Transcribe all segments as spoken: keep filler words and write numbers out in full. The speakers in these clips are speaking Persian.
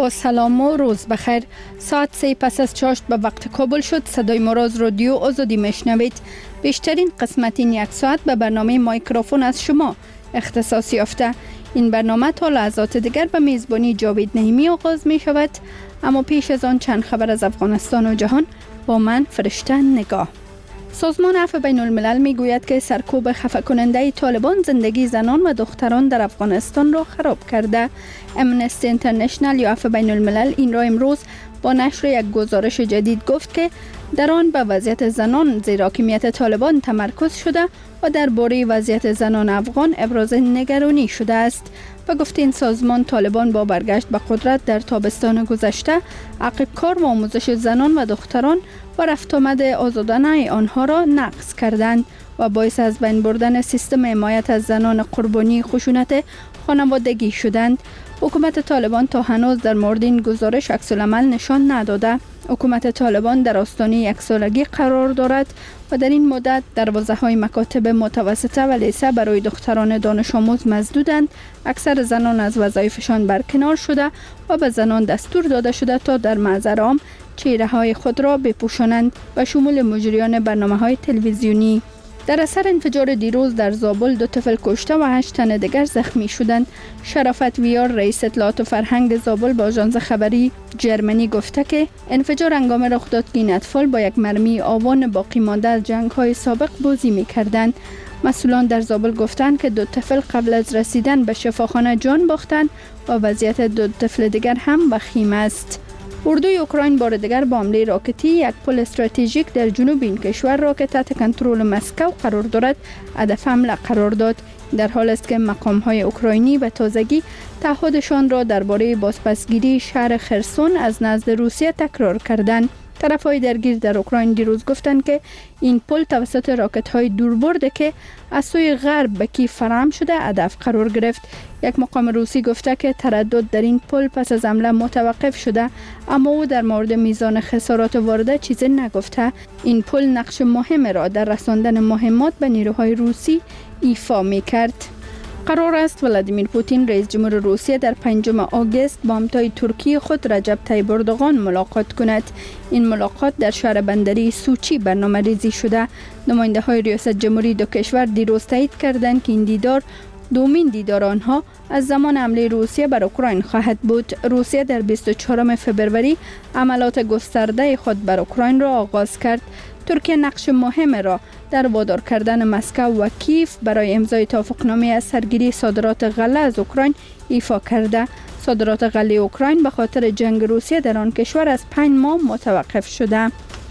با سلام و روز بخیر. ساعت سه پس از چاشت به وقت کابل شد. صدای ما را از رادیو آزادی میشنوید. بیشترین قسمت این یک ساعت به برنامه مایکروفون از شما اختصاص یافته. این برنامه تا لحظات دیگر به میزبانی جاوید نعیمی آغاز می شود. اما پیش از آن چند خبر از افغانستان و جهان با من فرشته نگاه. سازمان عفو بین الملل می گوید که سرکوب خفه کننده طالبان زندگی زنان و دختران در افغانستان را خراب کرده. امنستی اینترنشنل یا عفو بین الملل این را امروز با نشر یک گزارش جدید گفت که در آن به وضعیت زنان زیر حاکمیت طالبان تمرکز شده و درباره وضعیت زنان افغان ابراز نگرانی شده است. و گفت این سازمان طالبان با برگشت به قدرت در تابستان گذشته عقب کار و آموزش زنان و دختران و رفت آمد آزادانه آنها را نقض کردند و باعث از بین بردن سیستم حمایت از زنان قربانی خشونت خانوادگی شدند. حکومت طالبان تا هنوز در مورد این گزارش عکس‌العمل نشان نداده. حکومت طالبان در آستانه یک سالگی قرار دارد و در این مدت دروازه‌های مکاتب متوسطه و لیسه برای دختران دانش آموز مسدودند. اکثر زنان از وظایفشان برکنار شده و به زنان دستور داده شده تا در محضر عام چهره‌های خود را بپوشانند و شمول مجریان برنامه‌های تلویزیونی. در اثر انفجار دیروز در زابل دو طفل کشته و هشت تن دیگر زخمی شدند. شرافت ویار رئیس اطلاعات و فرهنگ زابل با آژانس خبری جرمنی گفته که انفجار هنگام رخ داد که این اطفال با یک مرمی آوان باقی مانده از جنگ‌های سابق بازی می‌کردند. مسئولان در زابل گفتند که دو طفل قبل از رسیدن به شفاخانه جان باختند و وضعیت دو طفل دیگر هم وخیم است. اردوی اوکراین بار دیگر با حمله راکتی یک پل استراتژیک در جنوب این کشور را که تحت کنترل مسکو قرار دارد هدف حمله قرار داد. در حال است که مقام‌های اوکراینی به تازگی تعهدشان را درباره بازپسگیری شهر خرسون از نزد روسیه تکرار کردند. طرف‌های درگیر در اوکراین دیروز گفتند که این پل توسط راکت‌های دوربرد که از سوی غرب به کیف فراهم شده هدف قرار گرفت. یک مقام روسی گفته که تردد در این پل پس از حمله متوقف شده، اما او در مورد میزان خسارات وارده چیزی نگفته. این پل نقش مهم را در رساندن مهمات به نیروهای روسی ایفا می‌کرد. قرار است ولادیمیر پوتین رئیس جمهور روسیه در پنجم آگوست با همتای ترکی خود رجب طیب اردوغان ملاقات کند. این ملاقات در شهر بندری سوچی برنامه ریزی شده. نماینده های ریاست جمهوری دو کشور دیروز تایید کردند که این دیدار دومین دیدار آنها از زمان حمله روسیه بر اوکراین خواهد بود. روسیه در بیست و چهارم فوریه عملات گسترده خود بر اوکراین را آغاز کرد. ترکیه نقش مهم را در وادار کردن مسکو و کیف برای امضای توافقنامه از سرگیری صادرات غله از اوکراین ایفا کرده. صادرات غله اوکراین به خاطر جنگ روسیه در آن کشور از پنج ماه متوقف شده.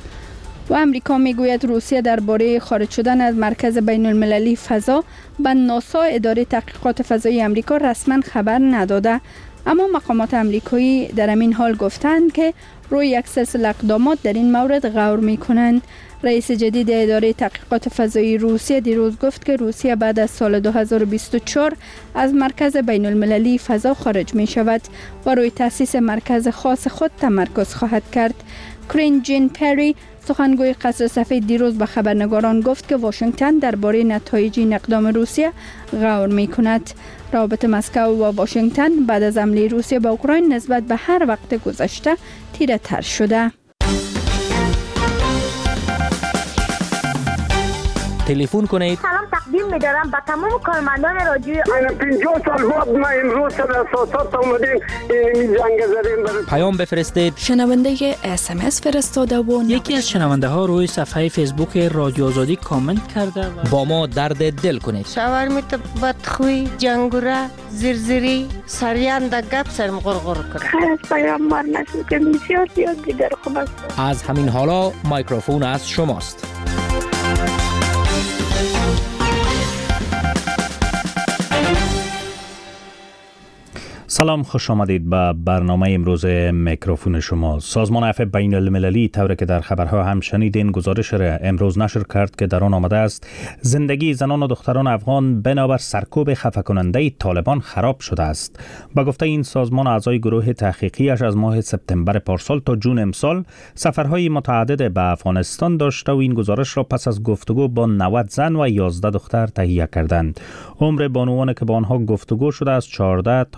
و امریکا میگوید روسیه درباره خارج شدن از مرکز بین المللی فضا به ناسا اداره تحقیقات فضایی امریکا رسما خبر نداده. اما مقامات امریکایی در همین حال گفتند که روی یک سلسله اقدامات در این مورد غور می کنند. رئیس جدید اداره تحقیقات فضایی روسیه دیروز گفت که روسیه بعد از سال دو هزار و بیست و چهار از مرکز بین المللی فضا خارج می شود و روی تأسیس مرکز خاص خود تمرکز خواهد کرد. کرین جین پری سخنگوی قصر سفید دیروز به خبرنگاران گفت که واشنگتن درباره نتایج این اقدام روسیه غور می کند. روابط مسکو و واشنگتن بعد از حمله روسیه به اوکراین نسبت به هر وقت گذشته تیره تر شده. تلفن کنید. سلام تقدیم می‌دارم به تمام کارمندان رادیو. من پنجاه سال بعد ما امروز سر اساسات اومدیم این جنگ زدیم. پیام بفرستید. شنونده اس ام اس فرستاده و یکی از شنونده ها روی صفحه فیسبوک رادیو آزادی کامنت کرده و با ما درد دل کنید. شاورمیت بدخوی، جنگوره، زرزری، سریان در گپ سرم غرغر کنه. خیر از پیامبر نشد که بسیار زیاد دیگر خوب است. از همین حالا مایکروفون از شماست. سلام، خوش آمدید به برنامه امروز میکروفون شما. سازمان عفو بین المللی طوری که در خبرها هم شنیدین گزارش را امروز نشر کرد که در آن آمده است زندگی زنان و دختران افغان بنابر سرکوب خفه کننده طالبان خراب شده است. با گفته این سازمان اعضای گروه تحقیقیش از ماه سپتامبر پارسال تا جون امسال سفرهای متعدد به افغانستان داشته و این گزارش را پس از گفتگو با نود زن و یازده دختر تهیه کردند. عمر بانوان که با آنها گفتگو شده از چهارده تا هفتاد و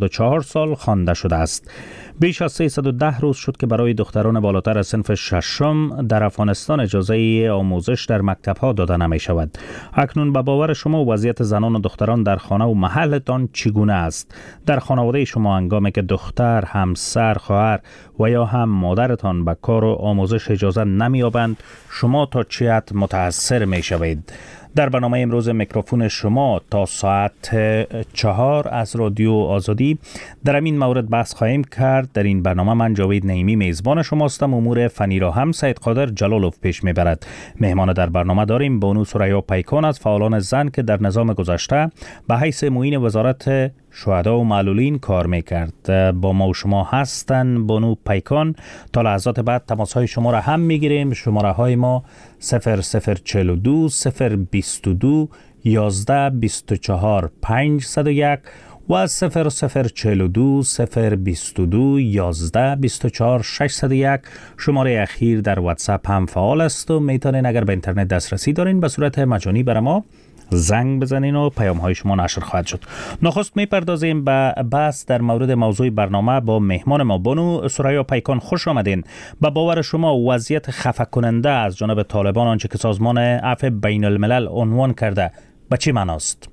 و چهار سال خوانده شده است. بیش از سیصد و ده روز شد که برای دختران بالاتر از صنف ششم در افغانستان اجازه آموزش در مکتب‌ها داده نمی شود. اکنون به باور شما وضعیت زنان و دختران در خانه و محلتان چگونه است؟ در خانواده شما هنگامی که دختر، همسر، خواهر و یا هم مادرتان به کار و آموزش اجازه نمی‌یابند، شما تا چه حد متاثر می‌شوید؟ در برنامه امروز میکروفون شما تا ساعت چهار از رادیو آزادی در این مورد بحث خواهیم کرد. در این برنامه من جاوید نعیمی میزبان شماستم. امور فنی را هم سید قادر جلالوف پیش میبرد. مهمان در برنامه داریم بانو سریا پیکان از فعالان زن که در نظام گذشته به حیث معین وزارت شهدا و معلولین کار میکرد. با ما و شما هستن بانو پیکان. تا لحظات بعد تماس های شما را هم میگیریم. شماره های ما صفر صفر چهل و دو صفر بیست و دو یازده بیست و چهار پنجصد و یک و صفر صفر چهل و دو صفر بیست و دو یازده بیست و چهار ششصد و یک. شماره اخیر در واتساپ هم فعال است و میتونین اگر به اینترنت دسترسی دارین به صورت مجانی بر ما زنگ بزنین و پیام های شما نشر خواهد شد. نخست میپردازیم به بحث در مورد موضوع برنامه با مهمان ما بانو سریا پیکان. خوش آمدین. به باور شما وضعیت خفه کننده از جانب طالبان آنچه که سازمان عفو بین الملل عنوان کرده به چی معناست؟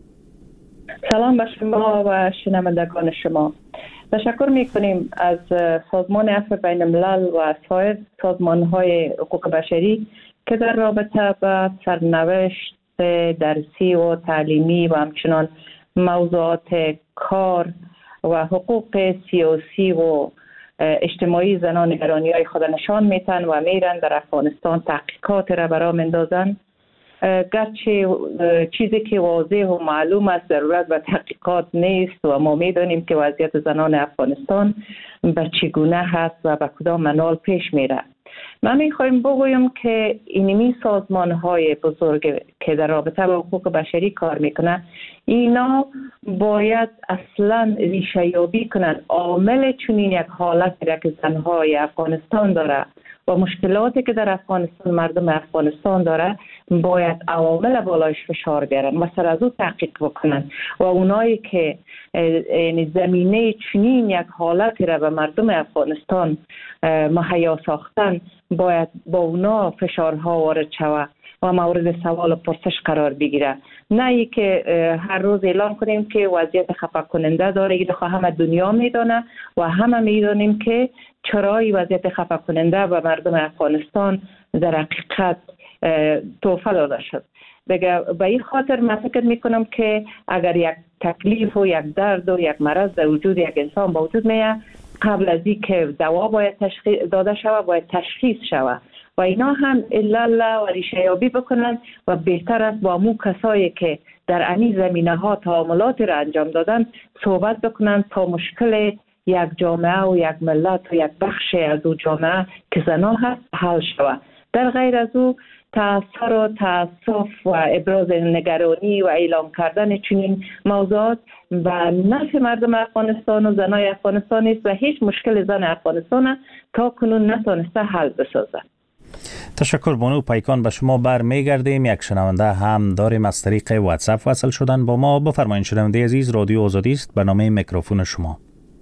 سلام به شما و شنوندگان شما. تشکر میکنیم از سازمان عفو بین الملل و سایر سازمان های حقوق بشری که در رابطه با سرنوشت درسی و تعلیمی و همچنان موضوعات کار و حقوق سیاسی و اجتماعی زنان ایرانی های خود نشان میتن و میرن در افغانستان تحقیقات را برا مندازن. گرچه چیزی که واضح و معلوم است ضرورت به تحقیقات نیست و ما میدانیم که وضعیت زنان افغانستان به چگونه هست و به کدام منوال پیش میره. من میخوایم بگویم که اینمی سازمان های بزرگ که در رابطه با حقوق بشری کار میکنن اینا باید اصلا ریشه یابی کنن عامل چنین یک حالتی را که زنهای افغانستان داره و مشکلاتی که در افغانستان مردم افغانستان داره باید عوامل بالایش فشار بیارن و سر از او تحقیق بکنن و اونایی که یعنی زمینه چنین یک حالتی را به مردم افغانستان مهیا ساختن باید با اونا فشارها وارد شود و مورد سوال و پرسش قرار بگیره. نه ای که هر روز اعلام کنیم که وضعیت خفه کننده داره. این همه دنیا میدانه و همه میدانیم که چرا این وضعیت خفه کننده به مردم افغانستان در حقیقت تحفه داده شد. دیگه به این خاطر من فکر میکنم که اگر یک تکلیف و یک درد و یک مرض در وجود یک انسان با وجود میاد قبل از این که دوا باید تشخیص داده شود باید تشخیص شود و اینا هم الا و ریشه یابی بکنن و بهتر است با مو کسایی که در این زمینه ها تعاملاتی را انجام دادن صحبت بکنن تا مشکل یک جامعه و یک ملت و یک بخش از او جامعه که زنان هست حل شود. در غیر از او تأثیر و تأسف و ابراز نگرانی و اعلام کردن چنین موضوعات و نفع مردم افغانستان و زنای افغانستان است و هیچ مشکل زن افغانستان تا کنون نتونسته حل بسازه. تشکر بانو پیکان. به شما بر میگردیم. یک شنونده هم داریم از طریق واتساپ وصل شدن با ما. بفرمایید شنونده عزیز، رادیو آزادی است، برنامه میکروفون شما.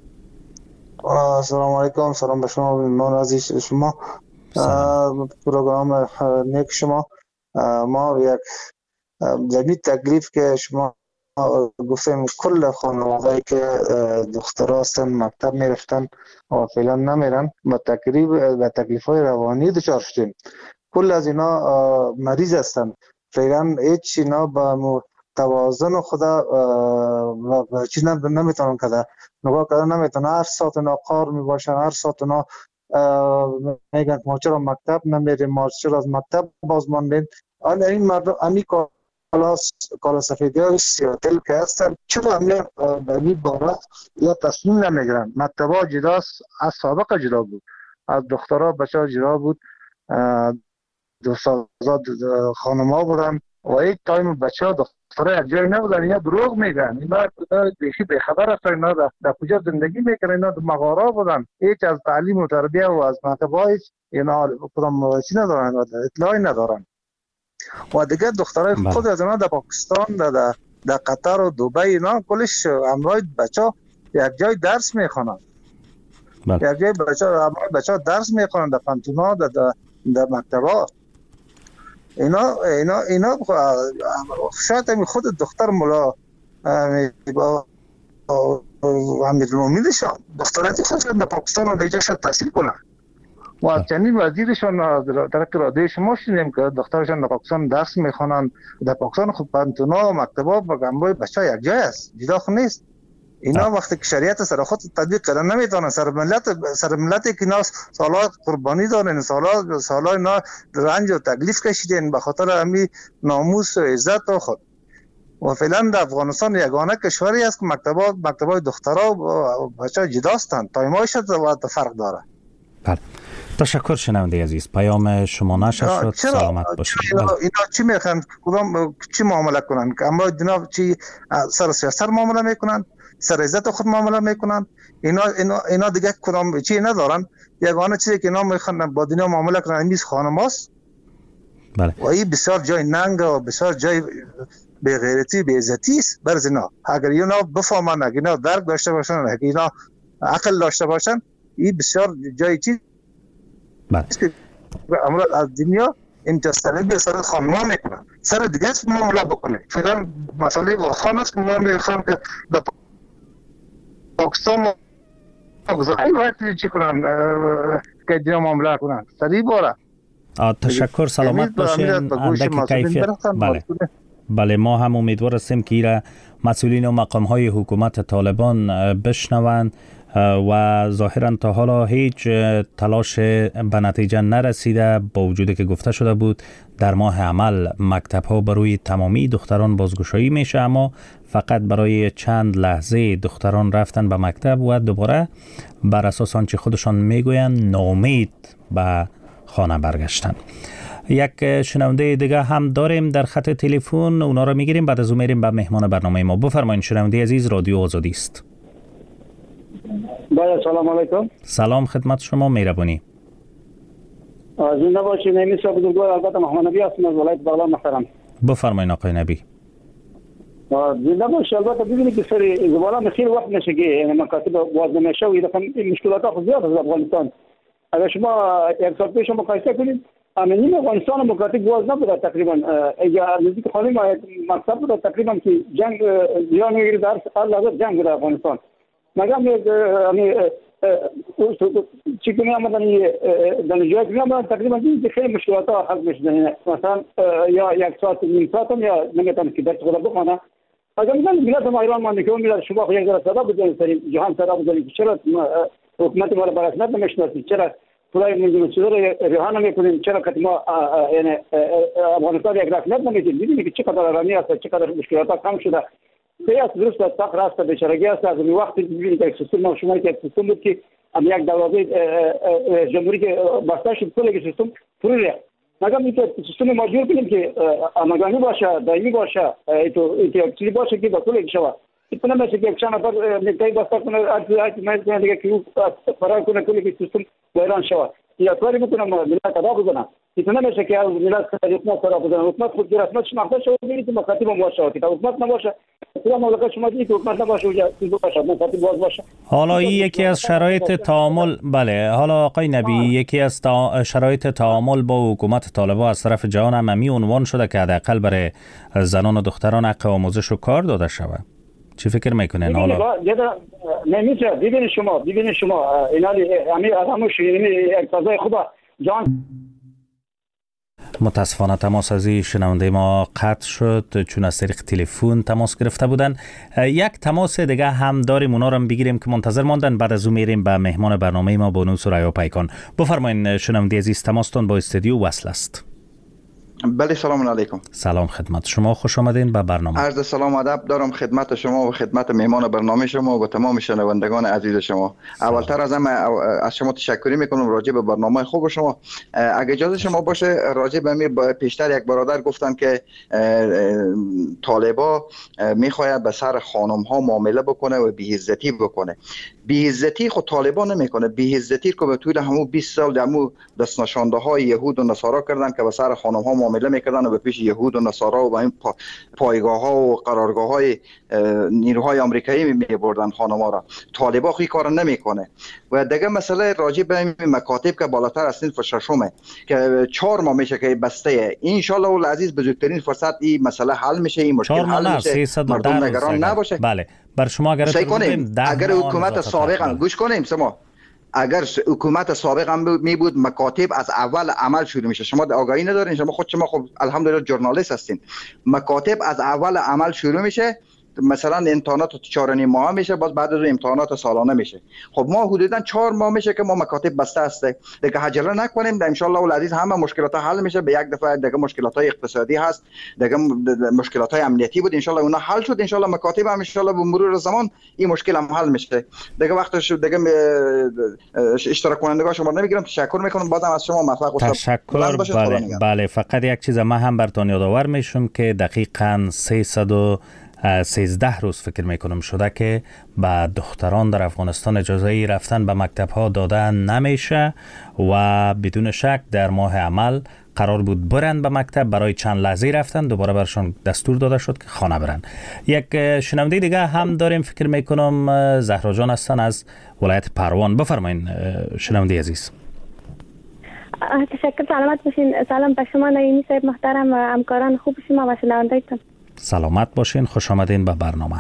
سلام علیکم. سلام به شما مهمان عزیز شما. پروگرام نیک شما. ما یک جدید تکلیف که شما گفتیم کل خانواده‌ای که دخترها هستن مکتب میرفتن و فعلا نمیرن با تکلیف و تکلیف‌های روانی دچار شدیم. کل از اینا مریض هستن. فعلا هیچ اینا با توازن خدا و چیز نمیتونن کده نگاه کردن نمیتونن. هر ساعت اینا کار میباشن، هر ساعت اینا میگن ما چرا مکتب نمیریم، ما چرا از مکتب باز ماندیم. آن این مردم امی کلاس کالا سفیدی های سیاتل که هستن چرا امی بمی بابا یا تصمیم نمیگرن. مکتب ها جداست، از سابق جدا بود، از دخترها بچه ها جدا بود، دوستازاد خانم ها بودن و یک تایم بچه ها دخترها یک جای نبودن. اینا دروغ میگن، اینا بیشی بخبر هستن، اینا در کجا زندگی میکنن، اینا در مغارا بودن، هیچ از تعلیم و تربیه و از مکتب های اینا کدام چی ندارن، اطلاعی ندارن. و دیگه دخترای خود از اینا در پاکستان، در در قطر و دبی اینا کلش امرای بچه ها یک جای درس میخوانند. بله. یک جای بچه بچه درس میخوانند در پانتونا در در مکتبات. اینا اینا اینا شاید همین خود دختر مولا با امیرالمومنینشان دختراتی خودشان در پاکستان و دیگه شاید تحصیل کنند و چنین وزیرشان در اراده شما شنیدیم که دخترشان در پاکستان درس میخوانند. در پاکستان خود پانتونا و مکتبات و گنبای بچه یک جای است، جدا خود نیست. اینا وقتی که شریعت سر خود تطبیق کردن نمیتونن، سر ملت سر ملتی که اینا سالا قربانی دارن، سالا سالا اینا رنج و تکلیف کشیدن به خاطر همین ناموس و عزت و خود. و فعلا در افغانستان یگانه کشوری است که مکتبات مکتبات دخترها و بچه‌ها جداستند، تایمایش فرق داره. بله. تشکر شنونده عزیز، پیام شما نشر شد. سلامت باشید. اینا, اینا چی میخوان؟ کدام چی معامله کنن؟ اما جناب چی سر سیاست معامله میکنن؟ سر عزت خود معامله میکنن؟ اینا اینا اینا دیگه کدام چی ندارن؟ یگانه چیزی که اینا میخوان با دنیا معامله کنن میز خانماست. بله. و این بسیار جای ننگ و بسیار جای به غیرتی به عزتی است بر اینا. اگر اینا بفهمن، اگر اینا درک داشته باشن، اگر اینا عقل داشته باشن، این بسیار جای چی بله. امروز از دنیا انتصاری به سر خانمان میکنن، سر دیگه است معامله بکنه. فعلا مسئله واخان است که ما میخوام که در پاکستان گذاری وقتی چی کنن که دیگه معامله کنن سریع باره. تشکر، سلامت باشین. اندک کیفیت. بله. بله، ما هم امیدوار هستیم که ایره مسئولین و مقام های حکومت طالبان بشنوند و ظاهرا تا حالا هیچ تلاش به نتیجه نرسیده، با وجودی که گفته شده بود در ماه عمل مکتب ها بروی تمامی دختران بازگشایی میشه، اما فقط برای چند لحظه دختران رفتن به مکتب و دوباره بر اساس آنچه خودشان میگویند ناامید به خانه برگشتن. یک شنونده دیگه هم داریم در خط تلفن، اونا رو میگیریم، بعد از اون میریم به مهمان برنامه ما. بفرمایید شنونده عزیز، رادیو آزادی است. بله، سلام علیکم. سلام خدمت شما، مهربانی. زنده باشید. نمی صاحب بزرگوار، البته محمد نبی هستم از ولایت بغلان محترم. بفرمایید آقای نبی. زنده باشید. البته ببینید که سری زبالان خیلی وقت نشه که مکاتب باز نمیشه و این مشکلات ها زیاد از افغانستان. اگر شما یک سال پیش مقایسه کنید، امنیت افغانستان مکاتب باز نبود تقریبا. اگر نزدیک خالی ما مکتب بود تقریبا که جنگ ایران میگیره در هر لحظه جنگ بود افغانستان. مگر می چی کنیم آمدن دانشجویان کنیم آمدن تقریبا این خیلی مشکلات ها حل میشدن. مثلا یا یک ساعت نیم ساعت هم یا نمیتونم که درس خدا بخوانم. اگر میگن ملت ما ایران مانده که اون ملت شما خود یک ذره صدا بزنید سری جهان صدا بزنید چرا حکومت ما را بر اسناد نمیشناسید، چرا خدای منظور چیزا ریحان میکنیم، چرا که ما یعنی افغانستان یک رسمیت نمیدیم. ببینید که چقدر آرامی است، چقدر مشکلات ها کم شده. سیاس درست است، فقر است، بیچارگی است. از این وقت ببینید که سیستم ما شما که سیستم بود که هم یک دروازه جمهوری که بسته شد کل سیستم فرو ریخت. مگر اینکه سیستم ما جور کنیم که همگانی باشه، دائمی باشه، تو چیزی باشه که با کل شود. اتنا میشه که چند نفر نکای بسته کنه، ارزی ارزی میز کنه دیگه که فرار کنه کلی سیستم ویران شود. یا کاری میکنم ملت ادا بزنم. اتنا میشه که ملت حکومت ادا بزنم. حکومت خود رسمیت شناخته شود، ببینید که مکاتب هم باشه، که حکومت نباشه. خدا مملکت شما دیگه که حکومت نباشه و چیزی باشه، مکاتب باز باشه. حالا این یکی از شرایط تعامل، بله، حالا آقای نبی یکی از تا... شرایط تعامل با حکومت طالبان از طرف جهان عمومی عنوان شده که حداقل برای زنان و دختران حق آموزش و کار داده شود. چی فکر میکنین حالا؟ نمیشه. ببینید شما ببینید شما اینا همین آدموش این اقتضای خدا جان. متاسفانه تماس از شنونده ما قطع شد چون از طریق تلفن تماس گرفته بودن. یک تماس دیگه هم داریم، اونا رو هم بگیریم که منتظر ماندن، بعد از اون میریم به مهمان برنامه ما بونوس و ریا پیکان. بفرمایید شنونده عزیز، تماستون با استودیو وصل است. بله، سلام علیکم. سلام خدمت شما، خوش آمدین به برنامه. عرض سلام ادب دارم خدمت شما و خدمت مهمان برنامه شما و تمام شنوندگان عزیز شما. اولتر از همه از شما تشکر میکنم راجع به برنامه خوب شما. اگه اجازه شما باشه راجع به می پیشتر یک برادر گفتن که طالبا میخواید به سر خانم ها معامله بکنه و بی‌عزتی بکنه. بی‌عزتی خود طالبان نمیکنه. بی‌عزتی که به طول همون بیست سال همون دست نشانده های یهود و نصارا کردن که به سر خانم ها معامله میکردن و به پیش یهود و نصارا و به این پا پایگاه ها و قرارگاه های نیروهای آمریکایی میبردن خانم ها را. طالبان خود کار نمیکنه. و دیگه مسئله راجع به این مکاتب که بالاتر از صنف ششمه که چهار ماه میشه که بسته، ان شاء الله العزیز به زودترین فرصت این مسئله حل میشه، این مشکل حل میشه، مردم نگران نباشه. بله بر شما اگر اگر حکومت سابق هم گوش کنیم شما، اگر حکومت سابق هم می بود مکاتب از اول عمل شروع میشه. شما آگاهی ندارین؟ شما خود شما خب الحمدلله ژورنالیست هستین. مکاتب از اول عمل شروع میشه، مثلا امتحانات چهار و نیم ماه میشه، باز بعد از امتحانات سالانه میشه. خب ما حدودا چهار ماه میشه که ما مکاتب بسته است. دیگه عجله نکنیم، ان شاء الله العزیز همه مشکلات حل میشه. به یک دفعه دیگه مشکلات های اقتصادی هست، دیگه مشکلات های امنیتی بود، ان شاء الله اونها حل شد. ان شاء الله مکاتب هم ان شاء الله به مرور زمان این مشکل هم حل میشه. دیگه وقتش دیگه اشتراک کنندگان شما نمیگیرم. تشکر میکنم بازم از شما. موفق باشید. تشکر. بله بله فقط یک چیز ما هم براتون یادآور میشم که دقیقاً سیصد و سیزده روز فکر میکنم شده که به دختران در افغانستان اجازه رفتن به مکتب ها داده نمیشه و بدون شک در ماه عمل قرار بود برند به مکتب، برای چند لحظه رفتن دوباره برشان دستور داده شد که خانه برند. یک شنونده دیگه هم داریم فکر میکنم زهرا جان هستن از ولایت پروان. بفرمایین شنونده عزیز. تشکر. سلامت باشین. سلام به شما نعیمی صاحب محترم و همکاران خوب شما و شنونده‌تون. سلامت باشین، خوش آمدین به برنامه.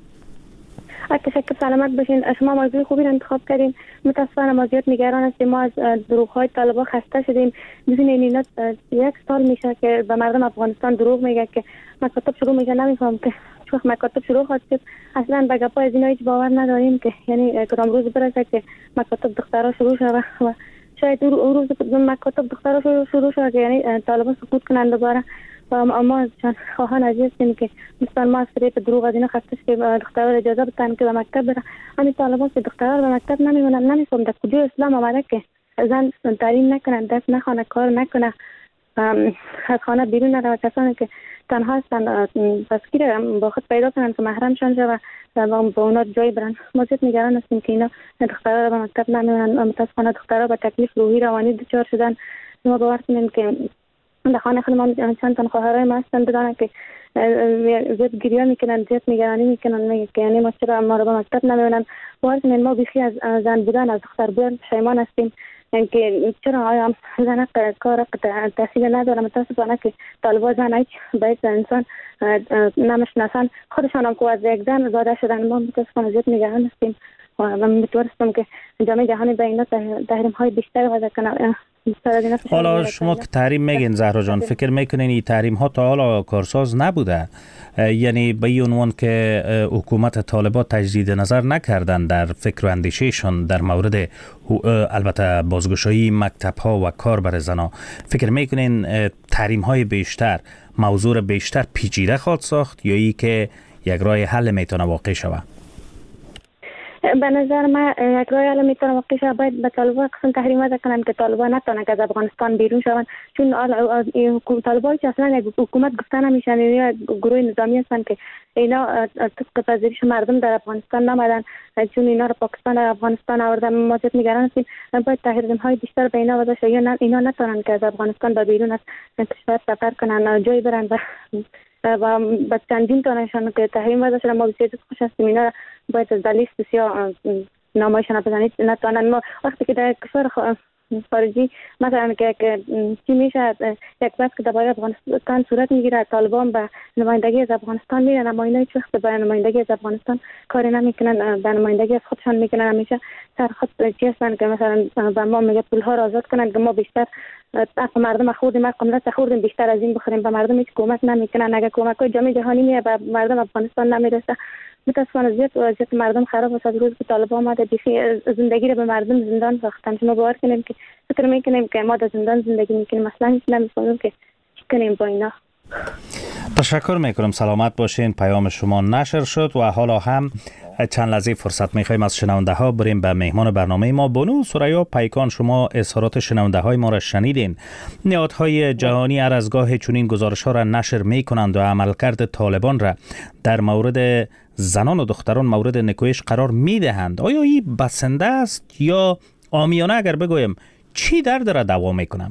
تشکر. سلامت باشین. شما موضوع خوبی رو انتخاب کردین. متاسفانه ما زیاد نگران هستیم. ما از دروغ‌های طالبان خسته شدیم. ببینید اینا یک سال میشه که به مردم افغانستان دروغ میگه که مکاتب شروع میشه. نمیفهم که چون مکاتب شروع خواهد شد. اصلا به گپای از اینا هیچ باور نداریم که یعنی کدام روز برسه که مکاتب دخترها شروع شه و شاید اون روز مکاتب دخترها شروع شروع شه که یعنی طالبان سقوط کنند دوباره. و اما چند خواهان عزیز هستیم که مثلا ما از فریب دروغ از اینا خسته که دخترها اجازه بدن که به مکتب بره. همین طالبان که دخترها به مکتب نمیمونن. نمیفهم در کجا اسلام آمده که زن تعلیم نکنن، دست نخوانه، کار نکنه، از خانه بیرون نره و کسانی که تنها هستن تسکیر با خود پیدا کنن که محرمشان شه و با اونا جای برن. ما زیاد نگران هستیم که اینا دخترها به مکتب نمیمونن. متاسفانه دخترها به تکلیف روحی روانی دچار شدن. ما باور کنیم که در خانه خود ما چند تن خواهرای ما هستن بدانن که زیاد گریه میکنن، زیاد نگرانی میکنن، میگه که یعنی ما چرا ما رو به مکتب نمیونن. باور کنین ما بیخی از زن بودن، از دختر بودن پشیمان هستیم که چرا آیا زن کار تحصیل نداره. متاسفانه که طالبان زن هیچ به هیچ انسان نمیشناسن. خودشان هم که از یک زن زاده شدن. ما متاسفانه زیاد نگران هستیم و امیدوارم که جامعه جهانی به اینا تحریم های بیشتر وضع کنه. حالا شما که تحریم میگین زهرا جان، فکر میکنین این تحریم ها تا حالا کارساز نبوده؟ یعنی به این عنوان که حکومت طالبان تجدید نظر نکردن در فکر و اندیشهشون در مورد البته بازگشایی مکتب ها و کار بر زنا، فکر میکنین تحریم های بیشتر موضوع بیشتر پیچیده خواهد ساخت یا ای که یک راه حل میتونه واقع شود؟ به نظر من یک راه حل میتونه واقع شود. باید به طالبان قسم تحریم وضع کنن که طالبان نتونن از افغانستان بیرون شوند. چون طالبان که اصلا یک حکومت گفتن نمیشن، یا گروه نظامی هستن که اینا طبق پذیرش مردم در افغانستان نمدن، چون اینا رو پاکستان در افغانستان آوردن. ما زیاد نگران هستیم. باید تحریم های بیشتر به اینا وضع شود یا اینا نتونن که از افغانستان به بیرون از کشور سفر کنن، جای برن و و با چندین تانشان که تحریم وضع شده. ما بسیار خوش هستیم. اینا باید از دلیل بسیار نامایشان بزنید نتوانند. ما وقتی که در کشور خارجی مثلا که چی میشه یک بحث که درباره افغانستان صورت میگیره، طالبان به نمایندگی از افغانستان میرن اما اینا هیچ وقت به نمایندگی از افغانستان کاری نمیکنن، به نمایندگی از خودشان میکنن. همیشه سر خود چی هستن که مثلا به ما میگه پول ها را آزاد کنن که ما بیشتر حق مردم خوردیم، حق ملت خوردیم، بیشتر از این بخوریم. به مردم هیچ کمک نمیکنن. اگر کمک های جامعه جهانی میاد به مردم افغانستان نمیرسه. متاسفانه زیاد وضعیت مردم خراب است. از روز که طالبان آمده بیخی زندگی رو به مردم زندان ساختن. شما باور کنیم که فکر میکنیم که ما در زندان زندگی میکنیم، اصلا هیچ نمیفهمیم که چی کنیم با اینا. تشکر میکنم، سلامت باشین. پیام شما نشر شد و حالا هم چند لحظه فرصت میخوایم از شنونده ها بریم به مهمان برنامه ما. بانو ثریا پیکان، شما اظهارات شنونده های ما را شنیدین. نهادهای جهانی هر از گاه چنین گزارش ها را نشر میکنند و عملکرد طالبان را در مورد زنان و دختران مورد نکوهش قرار میدهند. آیا این بسنده است یا عامیانه اگر بگویم چی درد را دوا میکنم؟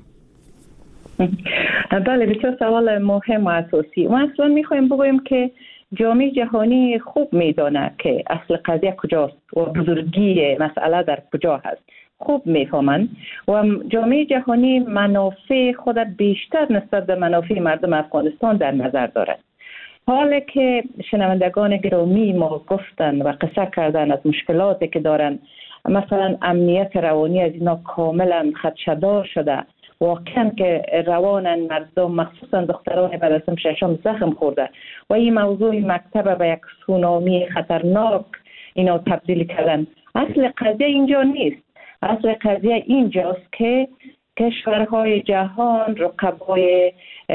بله، بسیار سوال مهم و اساسی. ما اصلا میخوایم بگویم که جامعه جهانی خوب میدانه که اصل قضیه کجاست و بزرگی مسئله در کجا هست. خوب میفهمند و جامعه جهانی منافع خود بیشتر نسبت به منافع مردم افغانستان در نظر دارد. حالا که شنوندگان گرامی ما گفتن و قصه کردن از مشکلاتی که دارن، مثلا امنیت روانی از اینا کاملا خدشه‌دار شده، واقعا که روان مردم مخصوصا دختران بعد از ششم زخم خورده و این موضوع مکتب به یک سونامی خطرناک اینا تبدیل کردن. اصل قضیه اینجا نیست. اصل قضیه اینجاست که کشورهای جهان، رقبای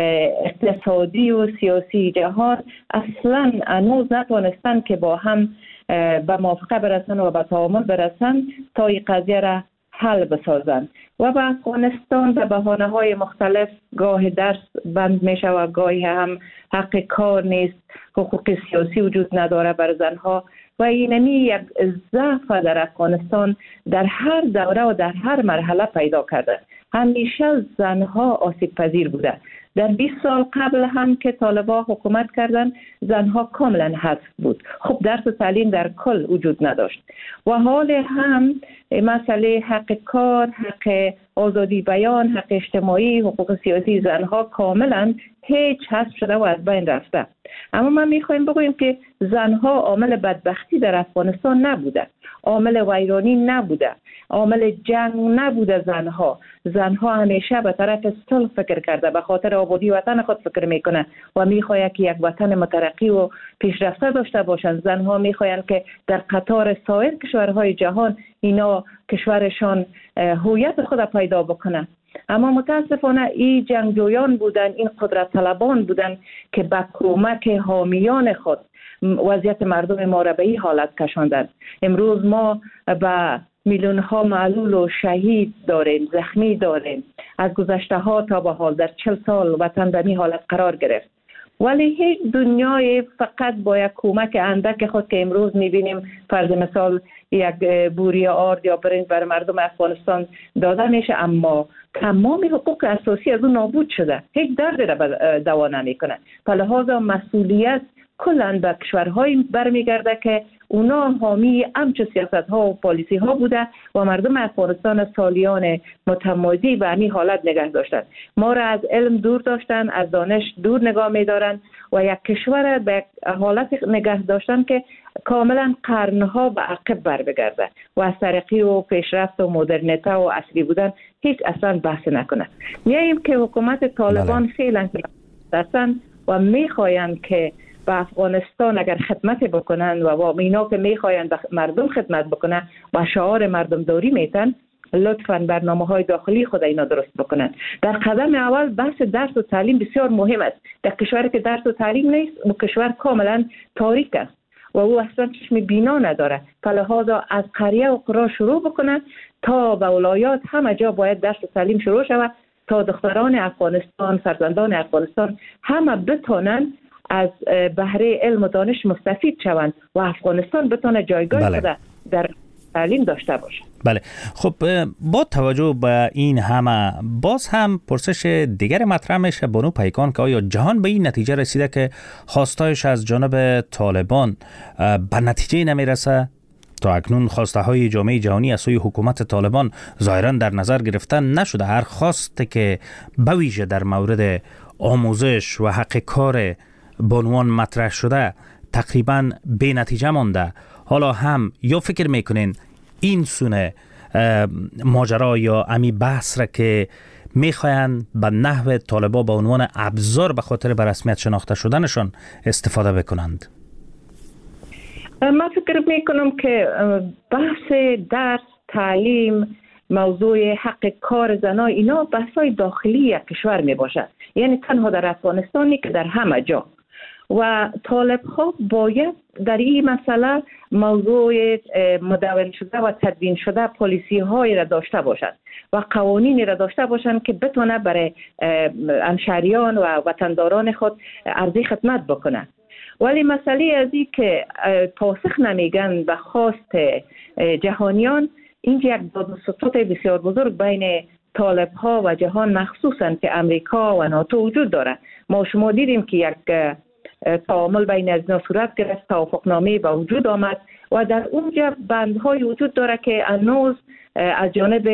اقتصادی و سیاسی جهان اصلا هنوز نتوانستن که با هم به موافقه برسن و به تعامل برسن تا این قضیه را حل بسازن و به افغانستان به بهانه‌های مختلف گاه درس بند میشه و گاهی هم حق کار نیست، حقوق سیاسی وجود نداره بر زنها و اینمی یک ضعف در افغانستان در هر دوره و در هر مرحله پیدا کرده. همیشه زنها آسیب پذیر بوده. در بیست سال قبل هم که طالبان حکومت کردن زنها کاملا حذف بود. خب درس و تعلیم در کل وجود نداشت و حال هم مسئله حق کار، حق آزادی بیان، حق اجتماعی، حقوق سیاسی زنها کاملا هیچ حذف شده و از بین رفته. اما ما میخوایم بگوییم که زنها عامل بدبختی در افغانستان نبوده، عامل ویرانی نبوده، عامل جنگ نبوده. زنها زنها همیشه به طرف صلح فکر کرده، به خاطر آبادی وطن خود فکر میکنه و میخواد که یک وطن مترقی و پیشرفته داشته باشند. زنها میخواهند که در قطار سایر کشورهای جهان اینا کشورشان هویت خود پیدا بکنه. اما متاسفانه این جنگجویان بودن، این قدرت طلبان بودن که با کمک حامیان خود وضعیت مردم ما را به این حالت کشاندند. امروز ما با میلیون ها معلول و شهید داریم، زخمی داریم. از گذشته ها تا به حال در چل سال وطن در این حالت قرار گرفت. ولی هیچ دنیای فقط با یک کمک اندک خود که امروز میبینیم فرض مثال یک بوری آرد یا برنج بر مردم افغانستان داده میشه، اما تمام حقوق اساسی از اون نابود شده. هیچ دردی را دوا نمیکنه. به لحاظ مسئولیت کلاً به کشورهایی برمیگرده که اونا حامی همچه سیاست ها و پالیسی ها بوده و مردم افغانستان سالیان متمادی به همین حالت نگه داشتن. ما را از علم دور داشتن، از دانش دور نگاه می‌دارن و یک کشور به حالت نگه داشتن که کاملا قرنها به عقب بر بگرده و از ترقی و پیشرفت و مدرنیته و اصلی بودن هیچ اصلا بحث نکنه. میاییم که حکومت طالبان فعلا هستن و میخواین که به افغانستان اگر خدمت بکنن و با اینا که میخواین به مردم خدمت بکنن و شعار مردم داری میتن، لطفاً برنامه های داخلی خود اینا درست بکنن. در قدم اول بحث درس و تعلیم بسیار مهم است. در کشوری که درس و تعلیم نیست و کشور کاملا تاریک است و او اصلا چشم بینا نداره. فلهذا از قریه و قرا شروع بکنن تا به ولایات همه جا باید درس و تعلیم شروع شود تا دختران افغانستان، فرزندان افغانستان همه بتونن از بهره علم و دانش مستفید شوند و افغانستان بتونه جایگاه خود در تعلیم داشته باشه. بله، خب با توجه به این همه باز هم پرسش دیگر مطرح میشه بانو پیکان که آیا جهان به این نتیجه رسیده که خواستایش از جانب طالبان به نتیجه نمیرسه؟ تا اکنون خواسته های جامعه جهانی از سوی حکومت طالبان ظاهرا در نظر گرفته نشده. هر خواسته که به ویژه در مورد آموزش و حق کار بانوان مطرح شده تقریبا بی نتیجه مانده. حالا هم یا فکر میکنین این سونه ماجرا یا امی بحث را که میخواین به نحو طالبا به عنوان ابزار به خاطر به رسمیت شناخته شدنشان استفاده بکنند؟ من فکر میکنم که بحث درس، تعلیم، موضوع حق کار زنان اینا بحثای داخلی یک کشور می باشه. یعنی تنها در افغانستانی که در همه جا و طالب ها باید در این مسئله موضوع مدون شده و تدوین شده پالیسی های را داشته باشند و قوانینی را داشته باشند که بتونه برای همشهریان و وطنداران خود عرضی خدمت بکنه. ولی مسئله از این که پاسخ نمیگن به خواست جهانیان، این یک داد و ستد بسیار بزرگ بین طالب ها و جهان مخصوصا که امریکا و ناتو وجود داره. ما شما دیدیم که یک تعامل بین از اینا صورت گرفت، توافقنامه به وجود آمد و در اونجا بندهای وجود داره که هنوز از جانب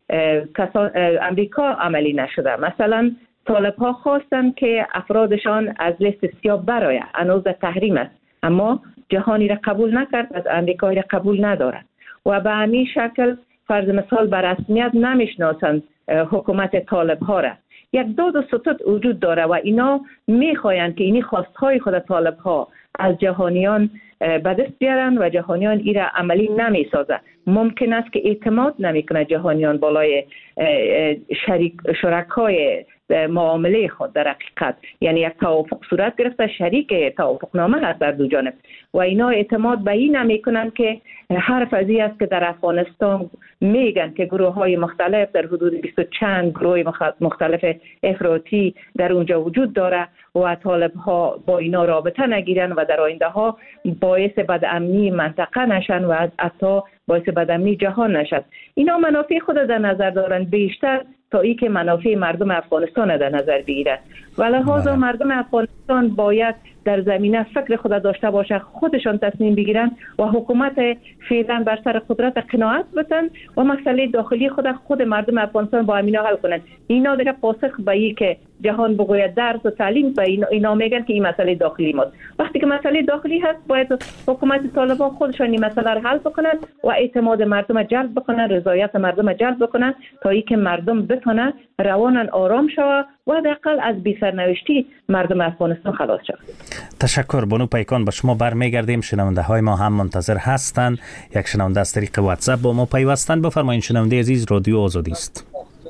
امریکا عملی نشده. مثلا طالب ها خواستن که افرادشان از لیست سیاه برآید، هنوز در تحریم است، اما جهانی را قبول نکرد، از امریکایی را قبول ندارد و به همین شکل فرض مثال به رسمیت نمیشناسند حکومت طالب ها را. یک داد و ستد وجود داره و اینا میخواین که اینی خواستهای خود طالب ها از جهانیان به دست بیارن و جهانیان این را عملی نمیسازه. ممکن است که اعتماد نمیکنه جهانیان بالای شریک شرکای معامله خود در حقیقت، یعنی یک توافق صورت گرفته، شریک توافقنامه هست در دو جانب و اینا اعتماد به این نمیکنن که حرف از این است که در افغانستان میگن که گروه های مختلف در حدود بیست و چند گروه مختلف افراطی در اونجا وجود داره و طالب ها با اینا رابطه نگیرن و در آینده ها باعث بدامنی منطقه نشن و حتی باعث بدامنی جهان نشد. اینا منافع خود در نظر دارن بیشتر تا ای که منافع مردم افغانستان در نظر بگیرد و لحاظا مردم افغانستان باید در زمینه فکر خود داشته باشه، خودشان تصمیم بگیرن و حکومت فعلا بر سر قدرت قناعت بتن و مسئله داخلی خود خود مردم افغانستان با همینا حل کنن. اینا دیگه پاسخ به این که جهان بگوید درس و تعلیم به اینا, اینا میگن که این مسئله داخلی ماست. وقتی که مسئله داخلی هست باید حکومت طالبان خودشان این مسئله رو حل بکنن و اعتماد مردم جلب بکنن، رضایت مردم جلب بکنن تا ای که مردم بتونن روانن آرام شود و حداقل از بی سرنوشتی مردم افغانستان خلاص شود. تشکر بانو پیکان. به شما برمیگردیم. شنونده های ما هم منتظر هستند. یک شنونده از طریق واتساپ با ما پیوستن. بفرمایید شنونده عزیز، رادیو آزادی است.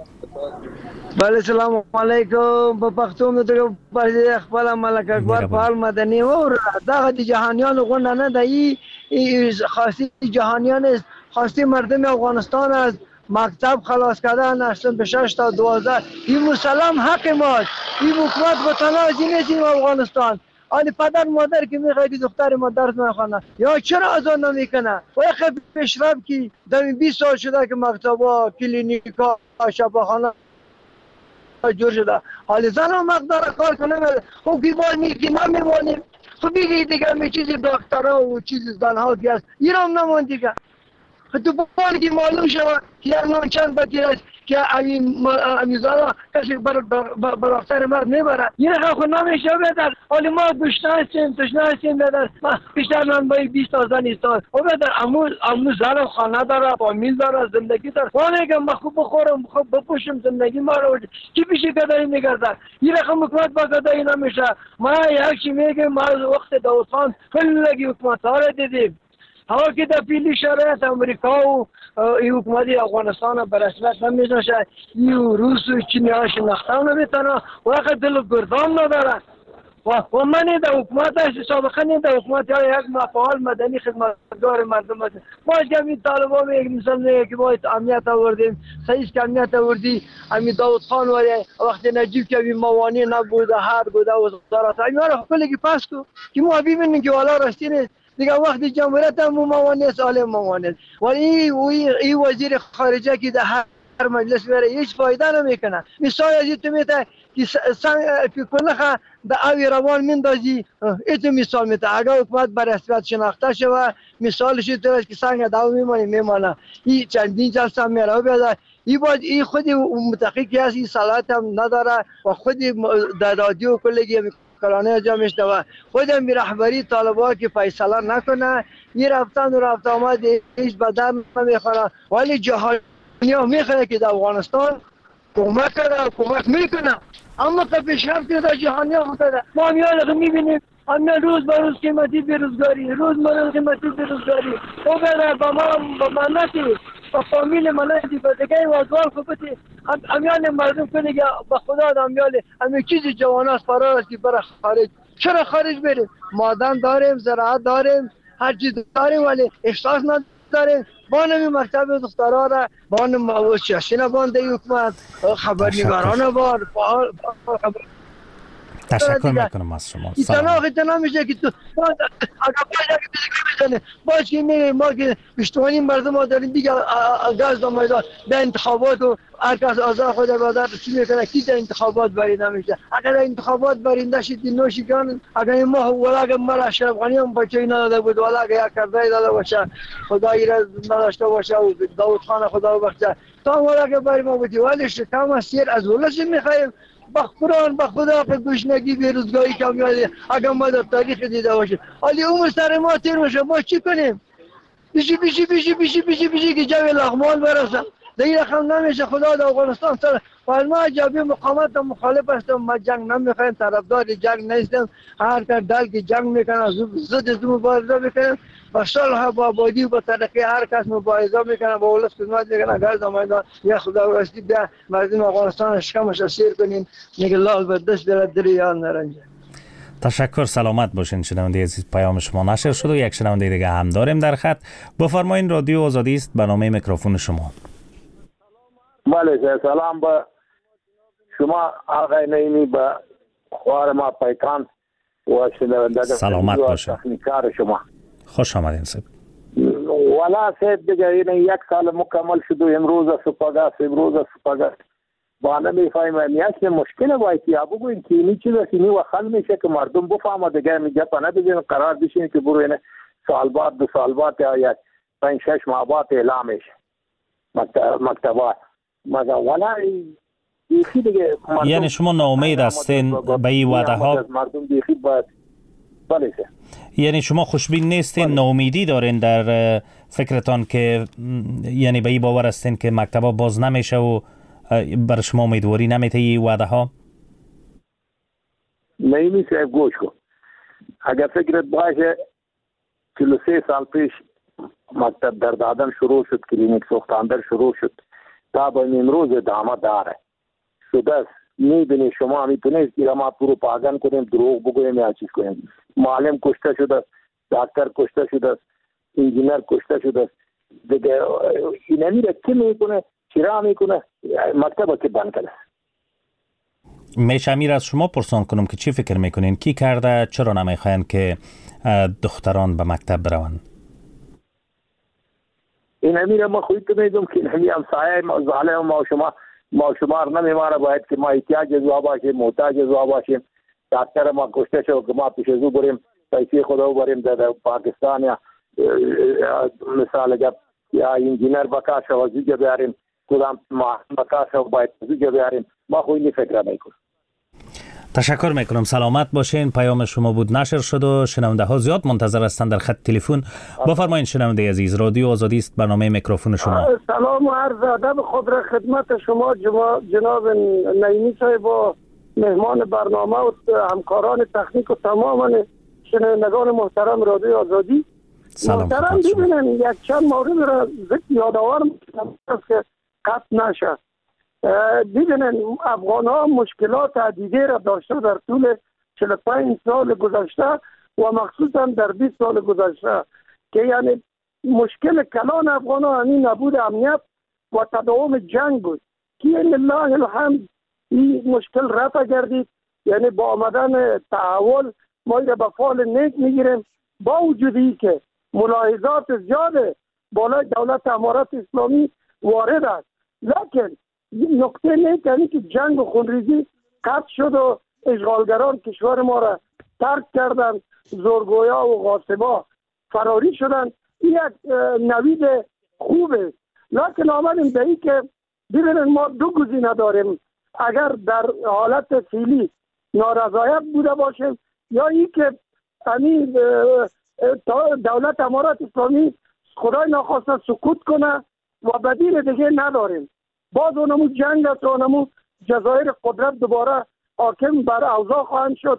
بله سلام علیکم. په پښتو مې ته په خپل ملک اکبر فعال مدني اور دغه د جهانیان غونډه نه دی، خاصی جهانیان خاصی مردم افغانستان از مکتب خلاص کردن اصلا به شش تا دوازده این مسلم حق ماست. این حکومت به تنازی نیست افغانستان. آنی پدر مادر که میخواد دختر ما درس نخونه یا چرا آزاد نمیکنه؟ و یک پیشرفت که در بیست سال شده که مکتبا، کلینیکا، شفاخانه جور شده، حالی زن و مقدار کار کنه خب که باید میگی نمیمانیم. خب بگی دیگه می چیزی دکترها و چیزی زنها که هست ایران نمان دیگه. تو باید که معلوم شود که یک نام چند بطیر است که امیزانا کسی بر افتر مرد نبره. این خود نمیشه بدر. حالی ما دشنه هستیم تشنه هستیم بدر. ما بیشتر من باید بیست تا زن ایستاد و بدر امو زن خانه داره، فامیل داره، زندگی داره. ما میگم ما خوب بخورم، خوب بپوشم، زندگی ما رو کی پیشی گدایی میگرده. این رقم حکومت با گدایی نمیشه. ما یکی میگم ما وقت داود خان خیلی حکومت ها رو دیدیم. هوا که در پیلی شرایط امریکا و ای حکومت افغانستان به رسمیت نمیشناسه، ای روس و چینی ها شناخته نمیتونه و وقت دل گردان نداره و من در حکومت هست سابقا این در حکومت های یک مفعال مدنی خدمتگار مردم هست. ما جمعی طالبا میگه مثلا میگه که باید امنیت آوردیم، سعیس که امنیت آوردی امی داود خان وقتی نجیب که امی موانی نبوده هر بوده وزارت امی ها کلی که پس کو که ما ببینیم که والا راستی نیست دیگه. وقتی جمهوریت هم موانی است عالم موانی است ولی این وزیر خارجه که در هر مجلس بره هیچ فایده نمیکنه. مثال از تو میته که فکرنخه در اوی روان میندازی ایتو مثال میته. اگر حکومت بر رسمیت شناخته شود مثالش تو است که سنگ داو میمانه میمانه این چندین جلسه میره بیاد. این باید این خودی متحقیقی هست، این صلاحیت هم نداره و خودی در رادیو کلگی کلانه جا میشته و خودم بی رهبری طالبا که فیصله نکنه این رفتن و رفت آمد هیچ بدن نمیخوره. ولی جهانی ها میخوره که در افغانستان کمک کرده کمک میکنه اما که پیشرفت کرده جهانی ها خودده. ما همیان میبینیم همیان روز به روز قیمتی بیروزگاری، روز به روز قیمتی بیروزگاری او بره با ما با منتی با فامیل منتی با دیگه وزوال خوبتی همیان مردم کنه که با خدا همیان همی چیزی جوان است فرار است که برای خارج چرا خارج بریم؟ مادن داریم، زراعت داریم، هر چیز داریم ولی احساس نداریم. بانم مکتب دخترها را بانم چشین بانده حکومت خبرنگاران بار فعال خبر تشکر میکنم از شما. سلام. اتنا میشه که تو اگر باید که دیگه میزنه باید که میریم ما که بیشتوانی مردم ها داریم دیگه گاز دامیدان به انتخابات و هر کس آزاد خود بادر چی میکنه کی در انتخابات برید نمیشه. اگر انتخابات برینده شد نوشی کن اگر ما ولی اگر ما اشرف غنی هم بچه نداده بود ولی اگر یک کرده داده باشه خدایی را نداشته باشه و داود خان خدا بخشه تا ولی اگر بریم ما بودی ولی شکم سیر از ولش میخوایم بخوران به خدا که گوشنگی بیروزگاری کمیالی اگر ما در تاریخ دیده باشیم ولی اون سر ما تیر میشه ما چی کنیم؟ بیشی بیشی بیشی بیشی بیشی بیشی که جوی لغمان برسن دیگه رقم نمیشه. خدا در افغانستان سر و ما جبی مقامت مخالف هستم. ما جنگ نمیخوایم، طرفدار جنگ نیستم. هر کار دل که جنگ میکنه ضد از مبارزه میکنیم و صلح با آبادی و با ترقی هر کس مبارزه میکنه با اولاد خدمت میکنه. اگر زمانه یا خدا راستی ده مردم افغانستان شکمش اسیر کنین نگه لال به دست در دریان نرنجه. تشکر. سلامت باشین. شنونده عزیز پیام شما نشر شد و یک شنونده دیگه هم داریم در خط. بفرمایین. رادیو آزادی است، برنامه میکروفون شما. بله سلام به شما آقای نعیمی، به خوار ما پیکان و شنوندگان سلامت باشین. تکنیکار شما خوش آمدین صاحب. والا صاحب دیگه این یک سال مکمل شد و امروز سپاگاس امروز سپاگاس با نمیفهمم نیست مشکل باید یا بگوین که اینی چیزا که نیو خل میشه که مردم بفهمه دیگه میگه پناه بزنین قرار بشین که برو اینه سال بعد دو سال بعد یا پنج شش ماه بعد اعلام میشه مکتبات مگه والا بیخی دیگه. یعنی شما ناامید هستین به این وعده ها؟ مردم بیخی باید بله. یعنی شما خوشبین نیستین، ناامیدی دارین در فکرتان که یعنی به این باور هستین که مکتبا باز نمیشه و بر شما امیدواری نمیته این وعده ها؟ نعیمی صاحب گوش کن، اگر فکرت باشه چهل و سه سال پیش مکتب در دادن شروع شد، کلینیک سوختاندر شروع شد تا به امروز ادامه داره شده است. میبینی شما میتونید که ما پروپاگاند کنیم، دروغ بگوییم یا چیز کنیم. معلم کشته شده است، دکتر کشته شده است، انجینر کشته شده است. دیگه این نمیره کی میکنه، چرا میکنه، مکتب که بند کنه. میشه امیر از شما پرسان کنم که چی فکر میکنین کی کرده، چرا نمیخواین که دختران به مکتب بروند؟ این امیر ما خودت میدونم که همین همسایه ما ظالم ما شما ما شمار نمیماره باید که ما احتیاج زوا باشیم، محتاج زوا باشیم. دکتر ما کشته شد که ما پیش از او بریم پیسه خدا بریم در پاکستان یا مثال اگر یا انجینر بکار شو زوجه بیاریم کدام ما بکار شو باید زوجه بیاریم. ما خودی فکر نمیکنم. تشکر میکنم. سلامت باشین. پیام شما بود نشر شد و شنونده ها زیاد منتظر هستند در خط تلفن. بفرمایید شنونده عزیز، رادیو آزادی است، برنامه میکروفون شما. سلام و عرض ادب خود را خدمت شما جناب نعیمی صاحب و مهمان برنامه و همکاران تکنیک و تمام شنوندگان محترم رادیو آزادی. محترم ببینن یک چند مورد را ذکر یادآور میکنم که قطع نشه. ببینن افغان ها مشکلات عدیده را داشته در طول چهل و پنج سال گذشته و مخصوصا در بیست سال گذشته که یعنی مشکل کلان افغان ها همین نبود امنیت و تداوم جنگ بود که یعنی الله الحمد این مشکل رفع گردید. یعنی با آمدن تحول ما را به فال نیک میگیریم با وجودی که ملاحظات زیاد بالای دولت امارت اسلامی وارد است، لیکن نقطه نیک یعنی که جنگ و خونریزی قطع شد و اشغالگران کشور ما را ترک کردن، زورگویا و غاصبا فراری شدن. این یک نوید خوبه، لیکن آمدیم به این که ببینید ما دو گزینه داریم. اگر در حالت فعلی نارضایت بوده باشیم یا این که همین دولت امارت اسلامی خدای ناخواسته سکوت کنه و بدیل دیگه نداریم. باز اونمو جنگ است، اونمو جزایر قدرت دوباره حاکم بر اوضاع خواهند شد.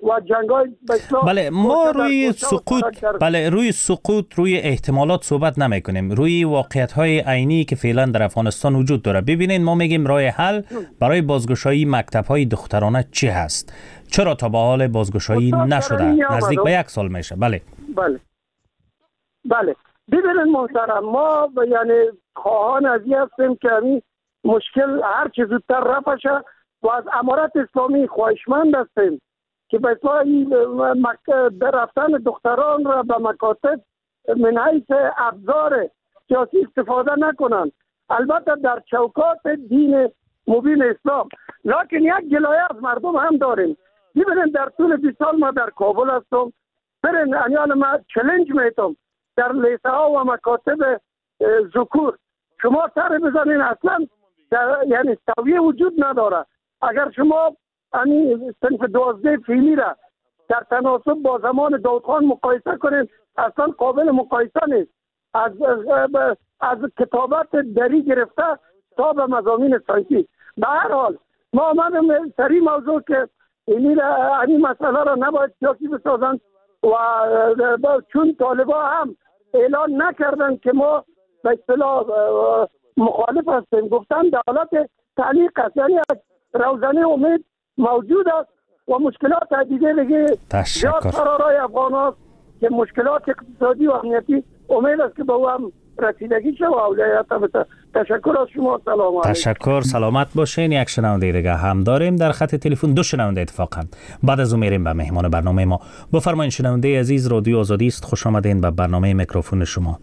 و جنگای بله ما روی سقوط بله روی سقوط روی احتمالات صحبت نمی کنیم، روی واقعیت های عینی که فعلا در افغانستان وجود داره. ببینید ما میگیم راه حل برای بازگشایی مکتب های دخترانه چی هست؟ چرا تا به حال بازگشایی نشده؟ نزدیک به یک سال میشه. بله بله بله ببینید محترم، ما یعنی خواهان از این هستیم که این مشکل هر چه زودتر رفع شد و از امارت اسلامی خواهشمند هستیم که به اصلاح در رفتن دختران را به مکاتب من حیث ابزار سیاسی استفاده نکنند، البته در چوکات دین مبین اسلام. لکن یک گلایه از مردم هم داریم. ببینید در طول بیست سال ما در کابل هستم، برین انیان ما چلنج میتم در لیسه ها و مکاتب ذکور شما سر بزنین اصلا یعنی سویه وجود نداره. اگر شما یعنی صنف دوازده فیلی را در تناسب با زمان داود خان مقایسه کنید اصلا قابل مقایسه نیست. از از, از کتابت دری گرفته تا به مضامین سایتی. به هر حال ما آمدیم سری موضوع که این این مسئله را نباید سیاسی بسازند و چون طالبا هم اعلان نکردن که ما به اصطلاح مخالف هستیم، گفتن دولت تعلیق است، یعنی روزنه امید موجود است و مشکلات دیگه دیگه زیاد فرارای افغان هست که مشکلات اقتصادی و امنیتی امید است که با او هم رسیدگی شد. و اولیت تشکر از شما. سلام علیکم. تشکر، سلامت باشین. یک شنونده دیگه هم داریم در خط تلفن، دو شنونده اتفاقا. بعد از اون میریم به مهمان برنامه ما. بفرمایید شنونده عزیز، رادیو آزادی است، خوش آمدین به برنامه میکروفون شما.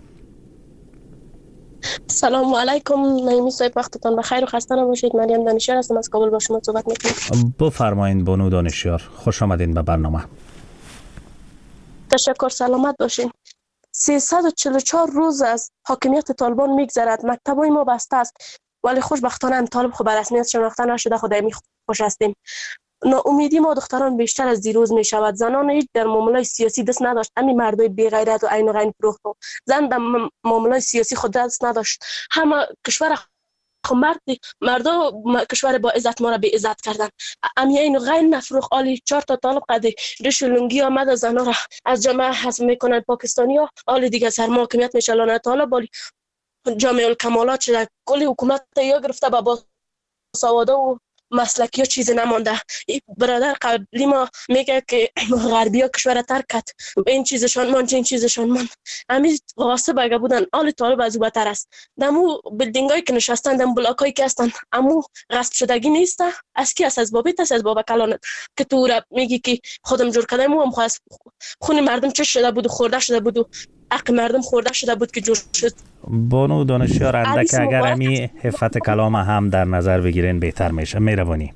سلام علیکم، نعیمی صاحب، وقتتان بخیر و خسته نباشید. مریم دانشیار هستم، از کابل با شما صحبت میکنم. بفرمایید بانو دانشیار، خوش آمدین به برنامه. تشکر، سلامت باشین. سیصد و چهل و چهار روز از حاکمیت طالبان میگذرد، مکتبای ما بسته است، ولی خوشبختانه طالب خو به رسمیت شناخته نشده. خدای می خوش هستیم. ناامیدی ما دختران بیشتر از دیروز می شود. زنان هیچ در معاملات سیاسی دست نداشت. همین مردای بی غیرت و عین و غین فروخت. زن در معاملات سیاسی خود دست نداشت. همه کشور مرد مردا کشور با عزت ما را بی عزت کردن. امیین و غین نفروخ آلی چهار تا طالب قدی ریش لنگی آمد از زنا را از جامعه حذف میکنن پاکستانی ها. آلی دیگه سر محاکمیت میشلانه طالب آلی جامعه الکمالات شده. کلی حکومت یا گرفته با سواده و مسلکی ها چیزی نمانده. برادر قبلی ما میگه که غربی ها کشور ترک کرد، این چیزشان مان این چیزشان مان. همین غاصب اگه بودن آل طالب از او بتر است. دمو بیلدینگ هایی که نشستن، دم بلاک هایی که هستن، امو غصب شدگی نیسته. از کی است؟ از بابیت است، از بابا کلانت که تو را میگی که خودم جور کردم و هم خواست خون مردم چه شده بود و خورده شده بود و حق مردم خورده شده بود که جور شد. بانو دانشیار اندک اگر همی حفت کلام هم در نظر بگیرین بهتر میشه. مهربانی.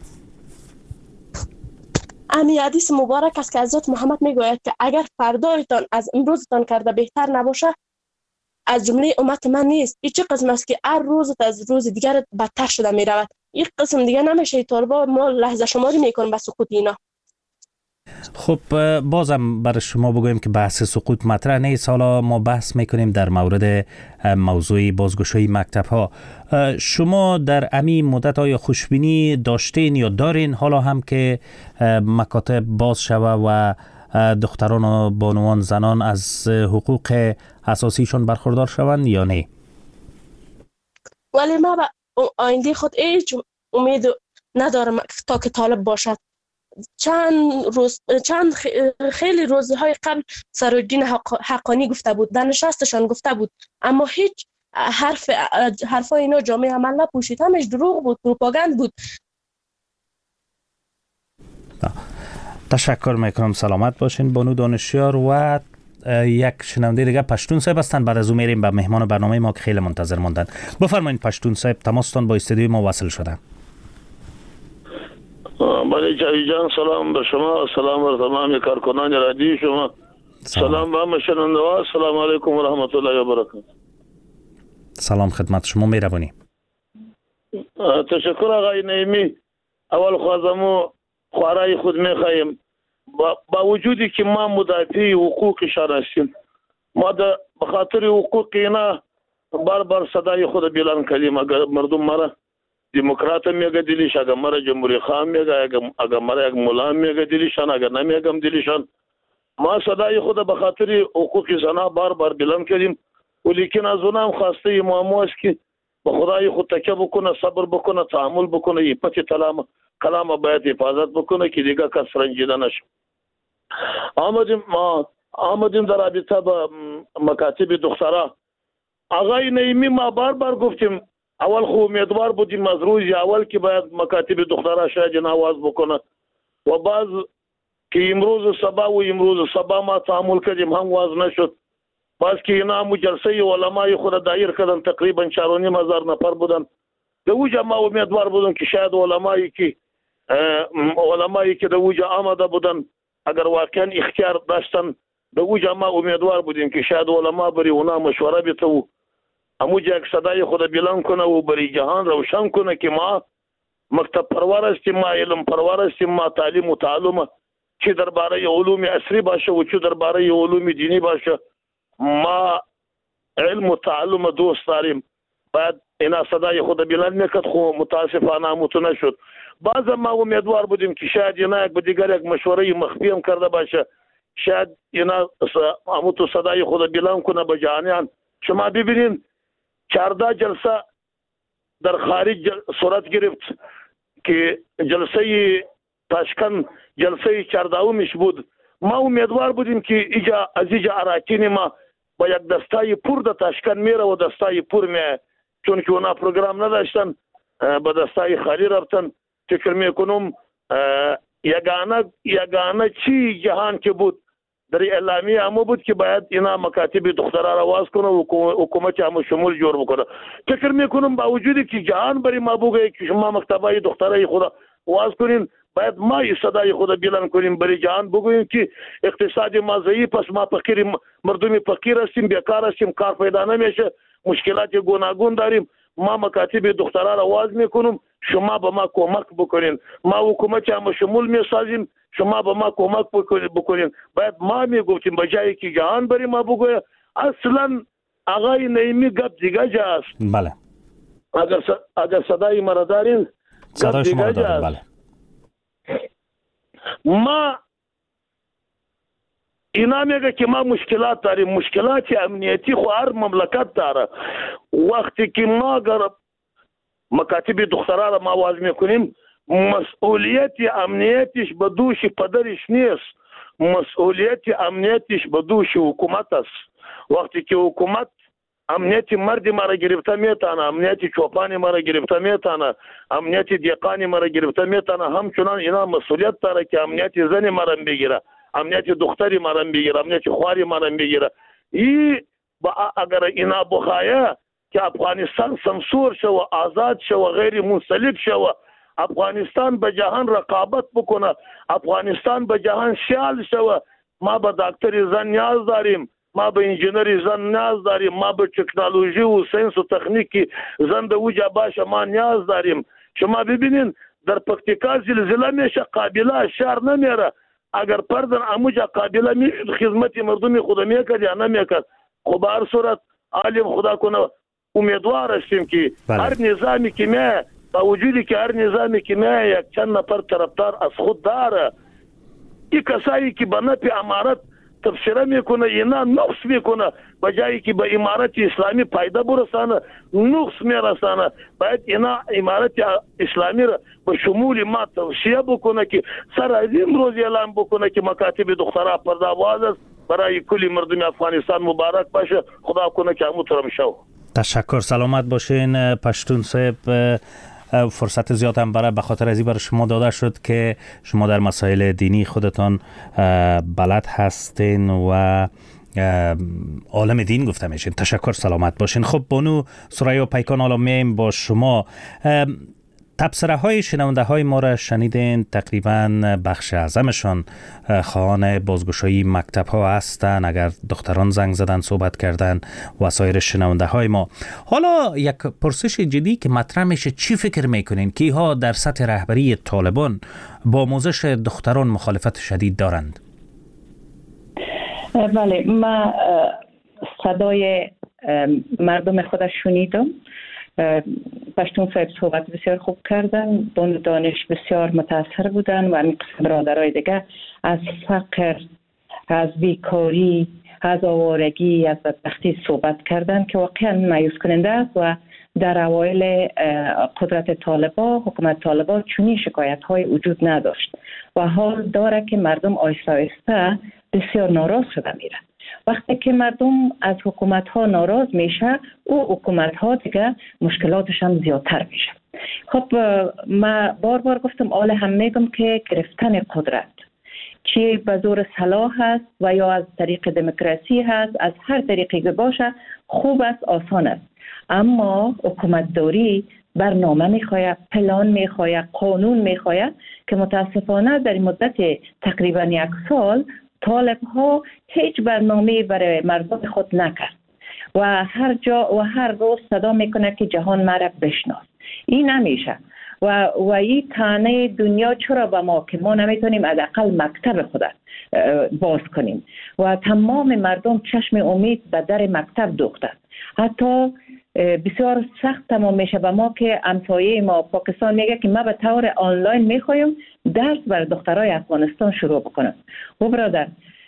امی حدیث مبارک است که حضرت محمد میگوید که اگر فردایتان از امروزتان کرده بهتر نباشه از جمله امت من نیست. این چه قسم است که هر روزت از روز دیگر بدتر شده میرود. این قسم دیگه نمیشه. طالبا ما لحظه شماری میکنیم به سقوط اینا. خب بازم برای شما بگویم که بحث سقوط مطرح نیست. حالا ما بحث میکنیم در مورد موضوع بازگشایی مکتب ها. شما در امی مدت های خوشبینی داشتین یا دارین حالا هم که مکاتب باز شوه و دختران و بانوان زنان از حقوق اساسیشون برخوردار شوند یا نه؟ ولی ما با آینده خود هیچ امید ندارم تا که طالب باشد. چند روز چند خیلی روزهای قبل سرالدین حقانی گفته بود، در نشستشان گفته بود، اما هیچ حرف حرفای اینا جامعه عمل نپوشید. همش دروغ بود، پروپاگاند بود. تشکر میکنم، سلامت باشین بانو دانشیار. و یک شنونده دیگه پشتون صاحب هستن. بعد از اون میریم به مهمان برنامه ما که خیلی منتظر موندن. بفرمایید پشتون صاحب، تماستان با استودیوی ما وصل شده. بله جاوید جان، سلام به شما، سلام بر تمام کارکنان رادیو شما، سلام به همه شنونده ها. سلام علیکم و رحمت الله و برکاته. سلام خدمت شما، مهربانی. تشکر آقای نعیمی. اول خواستم خوارای خود میخوایم با وجودی که ما مدافع حقوقشان هستیم، ما به خاطر حقوق اینا بار بار صدای خود بیان کردیم. اگر مردم مرا دموکرات میگه دلیش، اگر مرا جمهوری خواه میگه، اگر مرا یک مولا میگه دلیشان، اگر نمیگم دلیشان. ما صدای خود به خاطر حقوق زنان بار بار بلند کردیم، ولیکن از اونم خواسته معما است که به خدای خود تکیه بکنه، صبر بکنه، تحمل بکنه، عفت کلام کلام باید حفاظت بکنه که دیگه کس رنجیده نشه. آمدیم ما آمدیم در رابطه با مکاتب دخترها. آقای نعیمی ما بار بار گفتیم، اول خو امیدوار بودیم از روز اول که باید مکاتب دخترها شاید آواز بکنه و بعض که امروز صبح و امروز صبح ما تعامل کردیم هم واز نشد. باز که اینا هم جلسه علمای خود دایر کردن، تقریبا چهار و نیم هزار نفر بودن. در اوجا ما امیدوار بودن که شاید علمایی که علمایی که در اوجا آمده بودن اگر واقعا اختیار داشتن، در اوجا ما امیدوار بودیم که شاید علما بری اونا مشوره بیته و اموجا یک صدای خود بلند کنه و بری جهان روشن کنه که ما مکتب پرور هستیم، ما علم پرور هستیم، ما تعلیم و تعلم چه درباره علوم عصری باشه و چه درباره علوم دینی باشه ما علم و تعلم دوست داریم. بعد اینا صدای خود بلند میکرد، خو متاسفانه متونه شد. بعض ما امیدوار بودیم که شاید اینا یک به دیگر یک مشوره مخفی هم کرده باشه، شاید اینا اموتو صدای خود بلند کنه به جهانیان. شما ببینید چهارده جلسه در خارج صورت گرفت که جلسه تاشکند جلسه چهاردهمیش بود. ما امیدوار بودیم که ایجا از ایجا اراکین ما با یک دستای پور در تاشکند میره و دستای پور میه، چون که اونا پروگرام نداشتن با دستای خالی رفتن. فکر میکنم یگانه یگانه چی جهان که بود در اعلامیه همو بود که باید اینا مکاتب دخترها را واز کنه و حکومت همو شمول جور بکنه. فکر میکنم با وجودی که جهان بری ما بگه که شما مکتبای دخترای خدا واز کنین، باید ما صدای خود بلند کنیم بری جهان بگوییم که اقتصاد ما ضعیف است، ما فقیر مردم فقیر هستیم، بیکار هستیم، کار پیدا نمیشه، مشکلات گوناگون داریم. ما مکاتب دخترها را واز میکنم، شما به ما کمک بکنین، ما حکومت هم شمول میسازیم، شما به ما کمک بکنین. باید ما میگفتیم به جایی که جهان بری ما بگویه. اصلا آقای نعیمی گپ دیگه جاست. بله. اگر س... اگر صدای مرا دارین صدای شما دارین. بله. ما اینا میگه که ما مشکلات داریم، مشکلات امنیتی خو هر مملکت داره. وقتی که ما اگر مکاتب دخترها را ما واز میکنیم، مسئولیت امنیتش به دوش پدرش نیست، مسئولیت امنیتش به دوش حکومت است. وقتی که حکومت امنیت مرد ما را گرفته میتانه، امنیت چوپان ما را گرفته میتانه، امنیت دیقان ما را گرفته میتانه، همچنان اینا مسئولیت داره که امنیت زن ما را بگیره، امنیت دختری ما را بگیره، امنیت خواری ما را بگیره. ای با اگر اینا بخواهی که افغانستان سمسور شو، آزاد شو، غیر منسلب شو، افغانستان به جهان رقابت بکنه، افغانستان به جهان شیال شو، ما به دکتر زن نیاز داریم، ما به انجینری زن نیاز داریم، ما به تکنولوژی و ساینس و تکنیکی زن در اوجا باشه ما نیاز داریم. شما ببینین در پکتیکا زلزله میشه، قابله شهر نمیره. اگر پردن اموجا قابله میشد خدمت مردم خدا میکرد یا نمیکرد. خب هر صورت عالم خدا کنه امیدوار هستیم که بله. هر نظامی که میه با وجودی که هر نظامی که میه یک چند نفر طرفدار از خود داره، این کسایی که به نفع امارت تبصره میکنه اینا نقص میکنه، به جایی که به امارت اسلامی پایده برسانه نقص میرسانه. باید اینا امارت اسلامی را به شمول ما توصیه بکنه که سر از این روز اعلام بکنه که مکاتب دخترها پرداواز است. برای کلی مردم افغانستان مبارک باشه، خدا کنه که همون ترم شو. تشکر، سلامت باشین پشتون صاحب. فرصت زیاد هم برای به خاطر ازی برای شما داده شد که شما در مسائل دینی خودتان بلد هستین و عالم دین گفته میشین. تشکر، سلامت باشین. خب بانو سریا پیکان، حالا میایم با شما. تبصره های شنونده های ما را شنیدین، تقریبا بخش اعظمشان خواهان بازگشایی مکتب ها هستن. اگر دختران زنگ زدن صحبت کردن و سایر شنونده های ما. حالا یک پرسش جدی که مطرح میشه، چی فکر میکنین که ها در سطح رهبری طالبان با آموزش دختران مخالفت شدید دارند؟ بله، ما صدای مردم خودش شنیدم. پشتون صاحب صحبت بسیار خوب کردن، بانو دانش بسیار متاثر بودن و همین قسم برادرای دیگه از فقر، از بیکاری، از آوارگی، از بدبختی صحبت کردن که واقعا مایوس کننده است و در اوایل قدرت طالبا، حکومت طالبا چنین شکایت های وجود نداشت و حال داره که مردم آیسته آیسته بسیار ناراض شده میره. وقتی که مردم از حکومت ها ناراض میشه، او حکومت ها دیگه مشکلاتش هم زیادتر میشه. خب ما بار بار گفتم، آل هم میگم که گرفتن قدرت چه به زور سلاح هست و یا از طریق دموکراسی هست، از هر طریقی که باشه خوب است، آسان است، اما حکومت داری برنامه میخواید، پلان میخواید، قانون میخواید که متاسفانه در مدت تقریبا یک سال طالب ها هیچ برنامه برای مردم خود نکرد و هر جا و هر روز صدا میکنه که جهان مرا بشناس. این نمیشه و و این تانه دنیا چرا به ما که ما نمیتونیم حداقل مکتب خود باز کنیم و تمام مردم چشم امید به در مکتب دوخته. حتی بسیار سخت تمام میشه به ما که همسایه ما پاکستان میگه که ما به طور آنلاین میخوایم درس بر دخترای افغانستان شروع بکنم. و برادر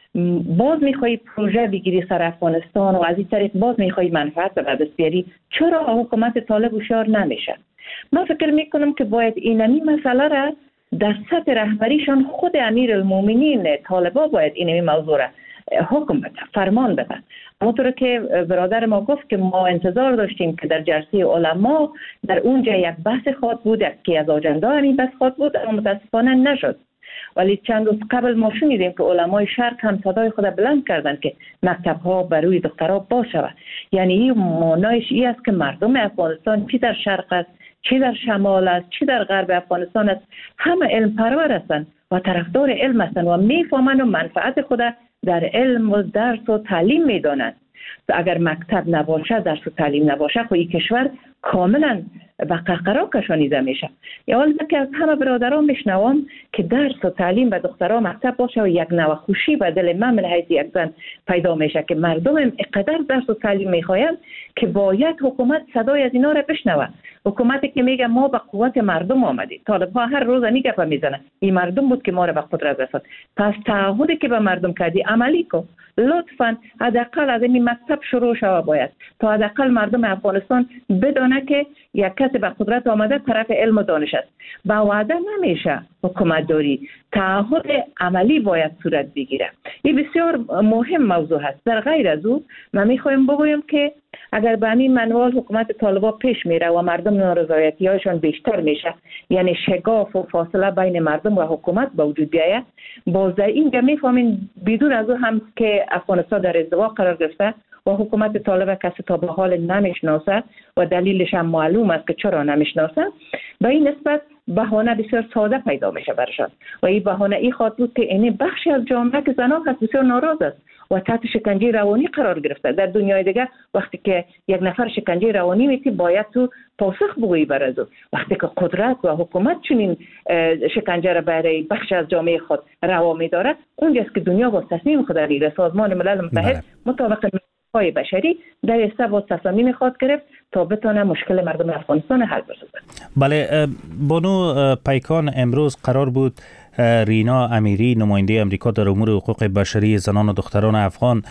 باز میخوایی پروژه بگیری سر افغانستان و از این طریق باز میخوایی منفعت به دست بیاری، چرا حکومت طالب هوشیار نمیشه؟ من فکر میکنم که باید اینمی مسئله را در سطح رهبریشان خود امیرالمومنین طالبا باید اینمی موضوع را حکم بده، فرمان بده. همونطور که برادر ما گفت که ما انتظار داشتیم که در جلسه علما در اونجا یک بحث خواهد بود که از آجنده همین بحث خواهد بود، اما متاسفانه نشد. ولی چند روز قبل ما شنیدیم که علمای شرق هم صدای خود بلند کردند که مکتب ها بروی دخترها باشه. یعنی این معنایش این است که مردم افغانستان چی در شرق است، چی در شمال است، چی در غرب افغانستان است، همه علم پرور هستند و طرفدار علم هستند و میفهمند و منفعت خود در علم و درس و تعلیم میدانند. اگر مکتب نباشه، درس و تعلیم نباشه، خب این کشور کاملا به قهقرا کشانیده میشه. یا البته که از همه برادران میشنوم که درس و تعلیم به دخترها مکتب باشه و یک نوع خوشی به دل من من حیث یک زن پیدا میشه که مردم اینقدر درس و تعلیم میخواین که باید حکومت صدای از اینا را بشنوه. حکومتی که میگه ما به قوت مردم آمدیم، طالب ها هر روز می گپ میزنه این مردم بود که ما را به قدرت رساند، پس تعهدی که به مردم کردی عملی کن. لطفاً حداقل از این مکتب شروع شود باید تا حداقل مردم افغانستان بدونه که یک کسی به قدرت آمده طرف علم و دانش است. با وعده نمیشه حکومت داری، تعهد عملی باید صورت بگیره. این بسیار مهم موضوع هست. در غیر از او من میخوایم بگویم که اگر به همین منوال حکومت طالبا پیش میره و مردم نارضایتی هایشان بیشتر میشه، یعنی شگاف و فاصله بین مردم و حکومت به وجود بیاید، باز در اینجا میفهمین بدون از او هم که افغانستان در ازدواج قرار گرفته و حکومت طالب کسی تا به حال نمیشناسه و دلیلش هم معلوم است که چرا نمیشناسه. به این نسبت بهانه بسیار ساده پیدا میشه برشان و این بهانه ای خواهد بود که این بخشی از جامعه که زنان هست بسیار ناراض است و تحت شکنجه روانی قرار گرفته. در دنیای دیگه وقتی که یک نفر شکنجه روانی میتی باید تو پاسخ بگویی بر از او. وقتی که قدرت و حکومت چنین شکنجه را برای بخش از جامعه خود روا میداره، اونجاست که دنیا با تصمیم خود میگیره. سازمان ملل متحد مطابق های بشری در ایسته با تصمیم خود گرفت تا بتونه مشکل مردم افغانستان حل بسازه. بله بانو پیکان، امروز قرار بود رینا امیری نماینده امریکا در امور حقوق بشری زنان و دختران افغان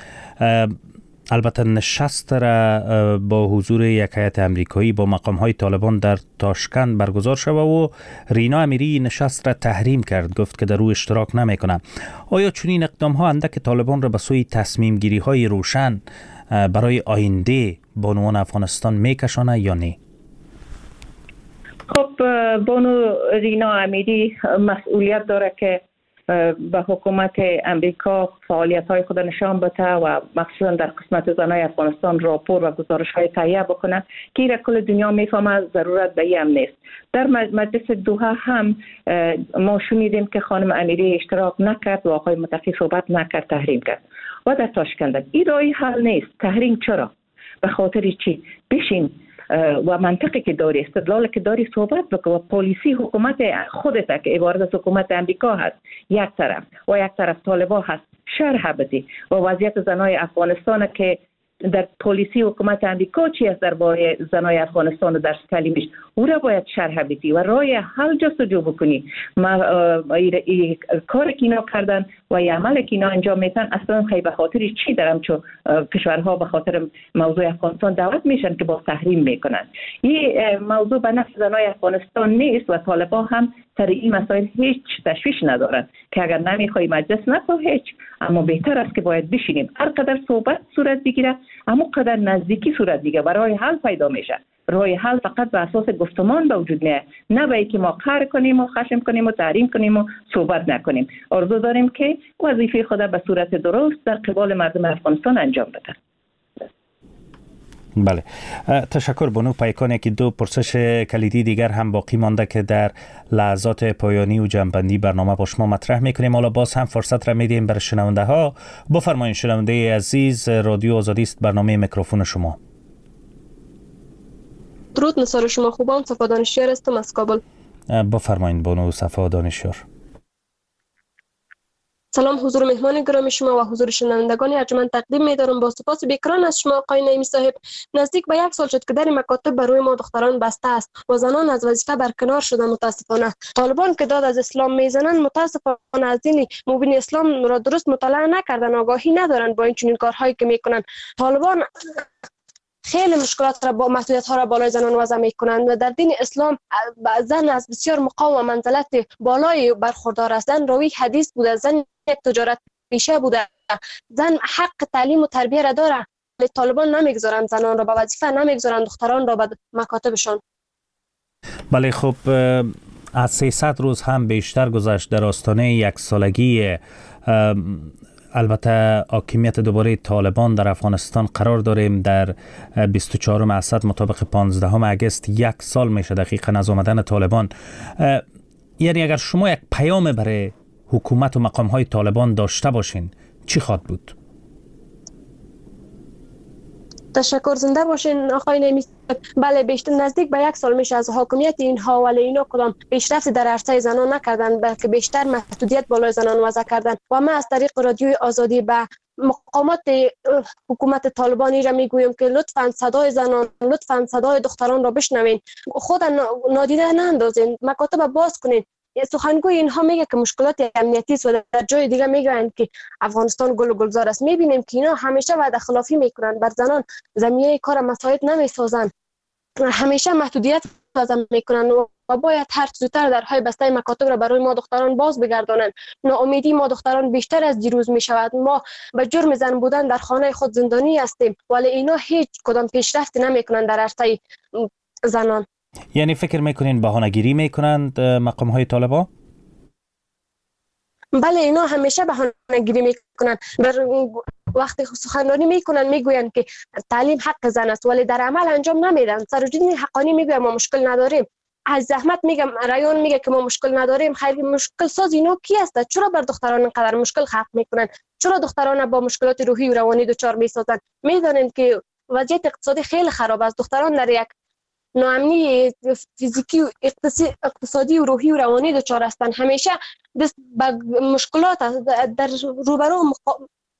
البته نشست را با حضور یک هیئت امریکایی با مقام‌های طالبان در تاشکند برگزار شد و رینا امیری نشست را تحریم کرد، گفت که در او اشتراک نمی‌کنه. آیا چنین اقدام‌ها اندک طالبان را به سوی تصمیم گیری‌های روشن برای آینده بانوان افغانستان می‌کشانه یا نه؟ خب بانو رینا امیری مسئولیت داره که به حکومت امریکا فعالیت‌های خود نشان بده و مخصوصا در قسمت زنای افغانستان راپور و گزارش‌های تهیه بکنه که این کل دنیا میفهمه ضرورت به این نیست. در مجلس دوحه هم ما شنیدیم که خانم امیری اشتراک نکرد و آقای متقی صحبت نکرد، تحریم کرد. و در تاشکند این رای حل نیست. تحریم چرا؟ به خاطر چی؟ بشین و منطقی که داری، استدلال که داری صحبت بکن و پالیسی حکومت خودت که عبارت از حکومت امریکا هست یک طرف و یک طرف طالبان هست شرح بدی و وضعیت زنای افغانستان که در پالیسی حکومت امریکا چی است درباره زنای افغانستان و در تعلیمش، او را باید شرح بدی و راه حل جستجو بکنی. ما کاری که اینا کردن و ای عملی که اینا انجام میتن اصلا خیلی به خاطر چی دارم چون کشورها به خاطر موضوع افغانستان دعوت میشن که با تحریم میکنن. این موضوع به نفع زنای افغانستان نیست و طالبان هم سر این مسائل هیچ تشویش ندارن که اگر نمیخوای مجلس نکن هیچ، اما بهتر است که باید بشینیم هر قدر صحبت صورت بگیره اما قدر نزدیکی صورت بگیره و راه حل پیدا میشه. راه حل فقط به اساس گفتمان به وجود میاد، نه به اینکه ما قهر کنیم و خشم کنیم و تحریم کنیم و صحبت نکنیم. آرزو داریم که وظیفه خود به صورت درست در قبال مردم افغانستان انجام بده. بله، تشکر. بانو پیکان. که دو پرسش کلیدی دیگر هم باقی مانده که در لحظات پایانی و جنبندی برنامه با شما مطرح میکنیم. حالا باز هم فرصت را میدیم برای شنونده ها. بفرمایید شنونده عزیز، رادیو آزادی است، برنامه میکروفون شما. درود، نثار شما خوبان. صفا دانشیار هستم از کابل. بفرمایید بانو صفا دانشیار. سلام حضور مهمان گرامی شما و حضور شنوندگان ارجمند تقدیم می‌دارم. با سپاس بیکران از شما آقای نعیمی صاحب. نزدیک به یک سال شد که در مکاتب بر روی ما دختران بسته است و زنان از وظیفه برکنار شدن. متاسفانه طالبان که داد از اسلام میزنن متاسفانه از دین مبین اسلام را درست مطالعه نکردن، آگاهی ندارن با این چنین کارهایی که میکنن. طالبان خیلی مشکلات را با محدودیت ها را بالای زنان وضع میکنند و در دین اسلام زن از بسیار مقام و منزلت بالای برخوردار است. زن راوی حدیث بوده، زن یک تجارت پیشه بوده، زن حق تعلیم و تربیه را داره. طالبان نمیگذارند زنان را به وظیفه، نمیگذارند دختران را به مکاتبشان. بله، خب از سیصد روز هم بیشتر گذشت در آستانه یک سالگی البته حاکمیت دوباره طالبان در افغانستان قرار داریم. در بیست و چهارم اسد مطابق پانزدهم اگست یک سال میشه دقیقاً از آمدن طالبان. یعنی اگر شما یک پیام برای حکومت و مقام های طالبان داشته باشین چی خواهد بود؟ تشکر، زنده باشین آقای نعیمی. بله، بیشتر نزدیک به یک سال میشه از حاکمیت اینها، ولی اینا کدام پیشرفتی در عرصه زنان نکردن، بلکه بیشتر محدودیت بالای زنان وضع کردن. و من از طریق رادیوی آزادی به مقامات حکومت طالبانی را میگویم که لطفاً صدای زنان، لطفاً صدای دختران را بشنوین، خود نادیده ناندازین، مکاتب باز کنین. سخنگوی اینها میگه که مشکلات امنیتی است و در جای دیگه میگن که افغانستان گل و گلزار است. میبینیم که اینا همیشه وعده خلافی میکنن، بر زنان زمینه کار مساعد نمیسازن، همیشه محدودیت وضع میکنن و باید هر زودتر درهای بسته مکاتب را برای ما دختران باز بگردانند. ناامیدی ما دختران بیشتر از دیروز میشود. ما به جرم زن بودن در خانه خود زندانی هستیم، ولی اینا هیچ کدام پیشرفتی نمیکنن در عرصه زنان. یعنی فکر میکنین بهانه‌گیری میکنند مقام های طالبان؟ بله، اینا همیشه بهانه‌گیری میکنن. بر وقتی سخنرانی میکنن میگوین که تعلیم حق زن است، ولی در عمل انجام نمیدن. سروجین حقانی میگه ما مشکل نداریم، از زحمت میگم رایان میگه که ما مشکل نداریم. خیلی مشکل ساز اینا کی است؟ چرا بر دختران اینقدر مشکل خلق میکنن؟ چرا دختران با مشکلات روحی و روانی دچار میسازن؟ میدانیم که وضعیت اقتصادی خیلی خراب است. دختران در یک ناامنی فیزیکی و اقتصادی و روحی و روانی دچار هستند. همیشه دست به مشکلات در روبرو مقا...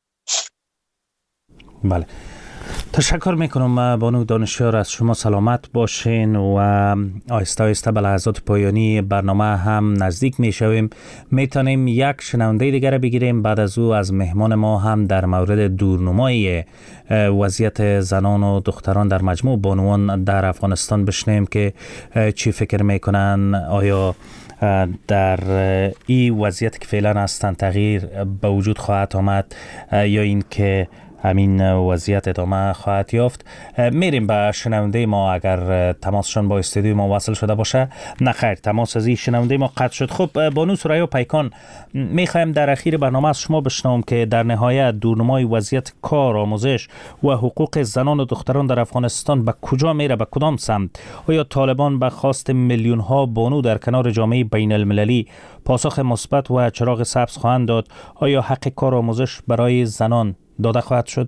بله، تشکر میکنم بانو دانشیار. از شما سلامت باشین و آهسته آهسته به لحظات پایانی برنامه هم نزدیک میشویم. میتونیم یک شنونده دیگر بگیریم، بعد از او از مهمان ما هم در مورد دورنمای وضعیت زنان و دختران در مجموع بانوان در افغانستان بشنیم که چی فکر میکنن. آیا در این وضعیت که فعلا هستن تغییر به وجود خواهد آمد یا این که همین وضعیت ادامه خواهد یافت؟ میریم به شنونده ما اگر تماسشان با استودیو ما وصل شده باشه. نه خیر، تماس از این شنونده ما قطع شد. خب بانو ثریا پیکان، میخوایم در اخیر برنامه از شما بشنوم که در نهایت دورنمای وضعیت کار، آموزش و حقوق زنان و دختران در افغانستان به کجا میره، به کدام سمت؟ آیا طالبان به خواست میلیون ها بانو در کنار جامعه بین المللی پاسخ مثبت و چراغ سبز خواهند داد؟ آیا حق کار و آموزش برای زنان داده خواهد شد؟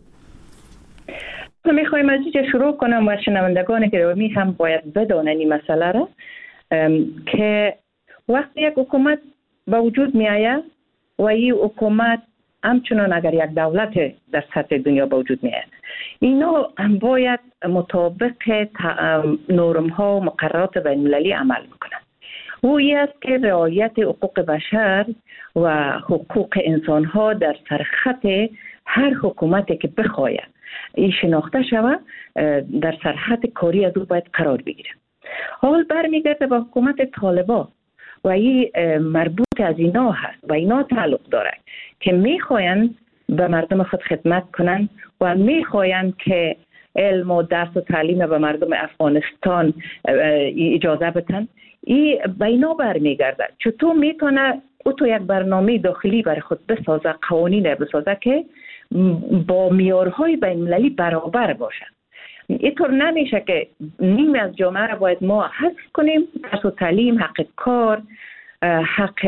میخوایم از اینجا شروع کنم و شنوندگان گرامی هم باید بدانن این مسئله را که وقتی یک حکومت به وجود می آید و این حکومت همچنان اگر یک دولت در سطح دنیا به وجود می آید، اینا باید مطابق نرم ها و مقررات بین المللی عمل بکنند. و این است که رعایت حقوق بشر و حقوق انسان ها در سرخط هر حکومتی که بخواید این شناخته شود در سرخط کاری از او باید قرار بگیره. حال برمیگرده به حکومت طالبان و این مربوط از اینا هست و اینا تعلق داره که میخواین به مردم خود خدمت کنن و میخواین که علم و درس و تعلیم به مردم افغانستان اجازه بدن. این به اینا برمیگرده چطور میتونه او تو یک برنامه داخلی برای خود بسازه، قوانین بسازه که با معیارهای بین المللی برابر باشه. اینطور نمیشه که نیم از جامعه را باید ما حذف کنیم، درس و تعلیم، حق کار، حق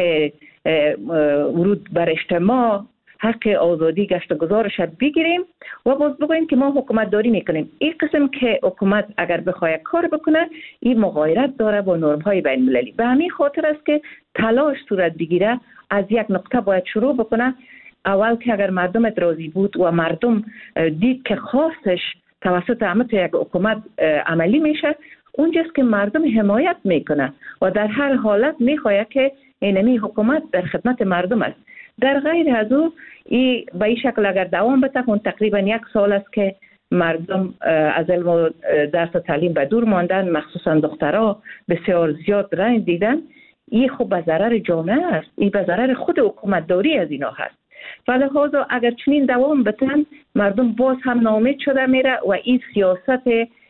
ورود بر اجتماع، حق آزادی گشت و گذارش بگیریم و باز بگوییم که ما حکومت داری میکنیم. این قسم که حکومت اگر بخواد کار بکنه این مغایرت داره با نرم های بین المللی. به همین خاطر است که تلاش صورت بگیره از یک نقطه باید شروع بکنه. اول که اگر مردم راضی بود و مردم دید که خواستش توسط همه یک حکومت عملی میشه، اونجاست که مردم حمایت میکنه و در هر حالت میخواد که اینمی حکومت در خدمت مردم است. در غیر از او ای به این شکل اگر دوام بده، اون تقریبا یک سال است که مردم از علم و درس و تعلیم به دور ماندن، مخصوصا دخترها بسیار زیاد رنج دیدن. این خب به ضرر جامعه است، این به ضرر خود حکومت داری از اینا هست. ولهذا اگر چنین دوام بدن مردم باز هم ناامید شده میره و این سیاست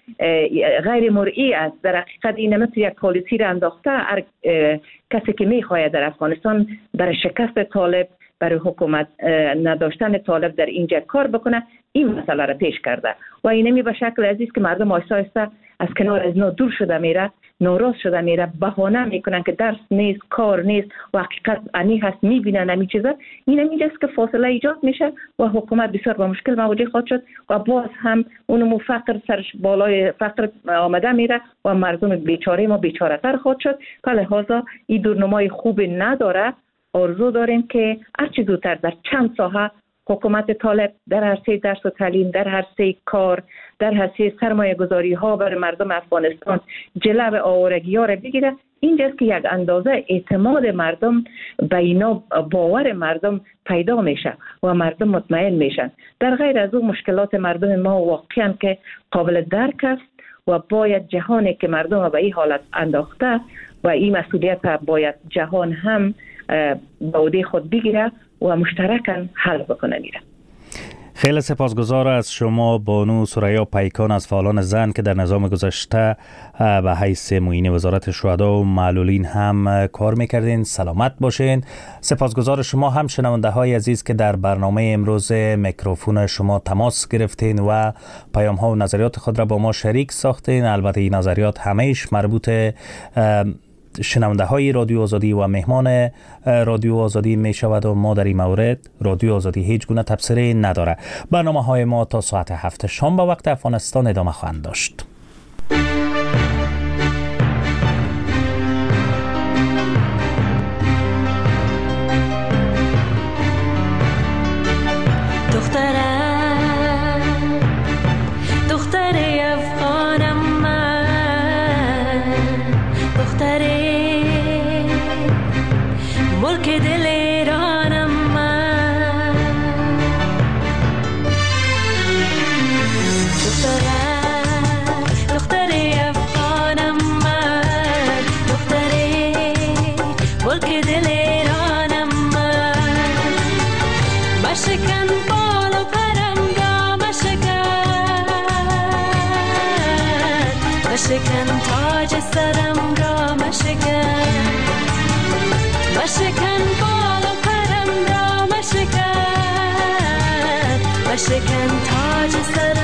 غیر مرئی است. در حقیقت این مثل یک پالیسی را انداخته. هر کسی که میخواهد در افغانستان برای شکست طالب، برای حکومت نداشتن طالب در اینجا کار بکنه، این مسئله را پیش کرده و اینمی به شکل عزیز که مردم آهسته آهسته از کنار از اینا دور شده میره، ناراض شده میره، بهانه میکنن که درس نیست، کار نیست و حقیقت انی هست، میبینن همین چیزا. این همینجاست که فاصله ایجاد میشه و حکومت بسیار با مشکل مواجه خواهد شد و باز هم اونمو فقر سرش بالای فقر آمده میره و مردم بیچاره ما بیچاره تر خواهد شد. لذا این دورنمای خوب نداره. آرزو داریم که هر چه زودتر در چند ساحه حکومت طالب در عرصه درس و تعلیم، در عرصه کار، در عرصه سرمایه گذاری ها برای مردم افغانستان جلو آوارگی ها را بگیره. اینجاست که یک اندازه اعتماد مردم به اینا، باور مردم پیدا میشه و مردم مطمئن میشن. در غیر از اون مشکلات مردم ما واقعا که قابل درک است و باید جهانی که مردم به این حالت انداخته و این مسئولیت باید جهان هم به عهده خود بگیره و مشترکاً حل بکنه میره. خیلی سپاسگزار از شما بانو ثریا پیکان از فعالان زن که در نظام گذشته به حیث معین وزارت شهدا و معلولین هم کار میکردین. سلامت باشین. سپاسگزار شما هم شنونده های عزیز که در برنامه امروز میکروفون شما تماس گرفتین و پیام ها و نظریات خود را با ما شریک ساختین. البته این نظریات همهش مربوط شنونده های رادیو آزادی و مهمان رادیو آزادی می شود و ما در این مورد رادیو آزادی هیچ گونه تبصره نداره. برنامه های ما تا ساعت هفت شام به وقت افغانستان ادامه خواهند داشت. مشکن تاج سرم را مشکن، مشکن بال و پرم را مشکن، مشکن تاج سرم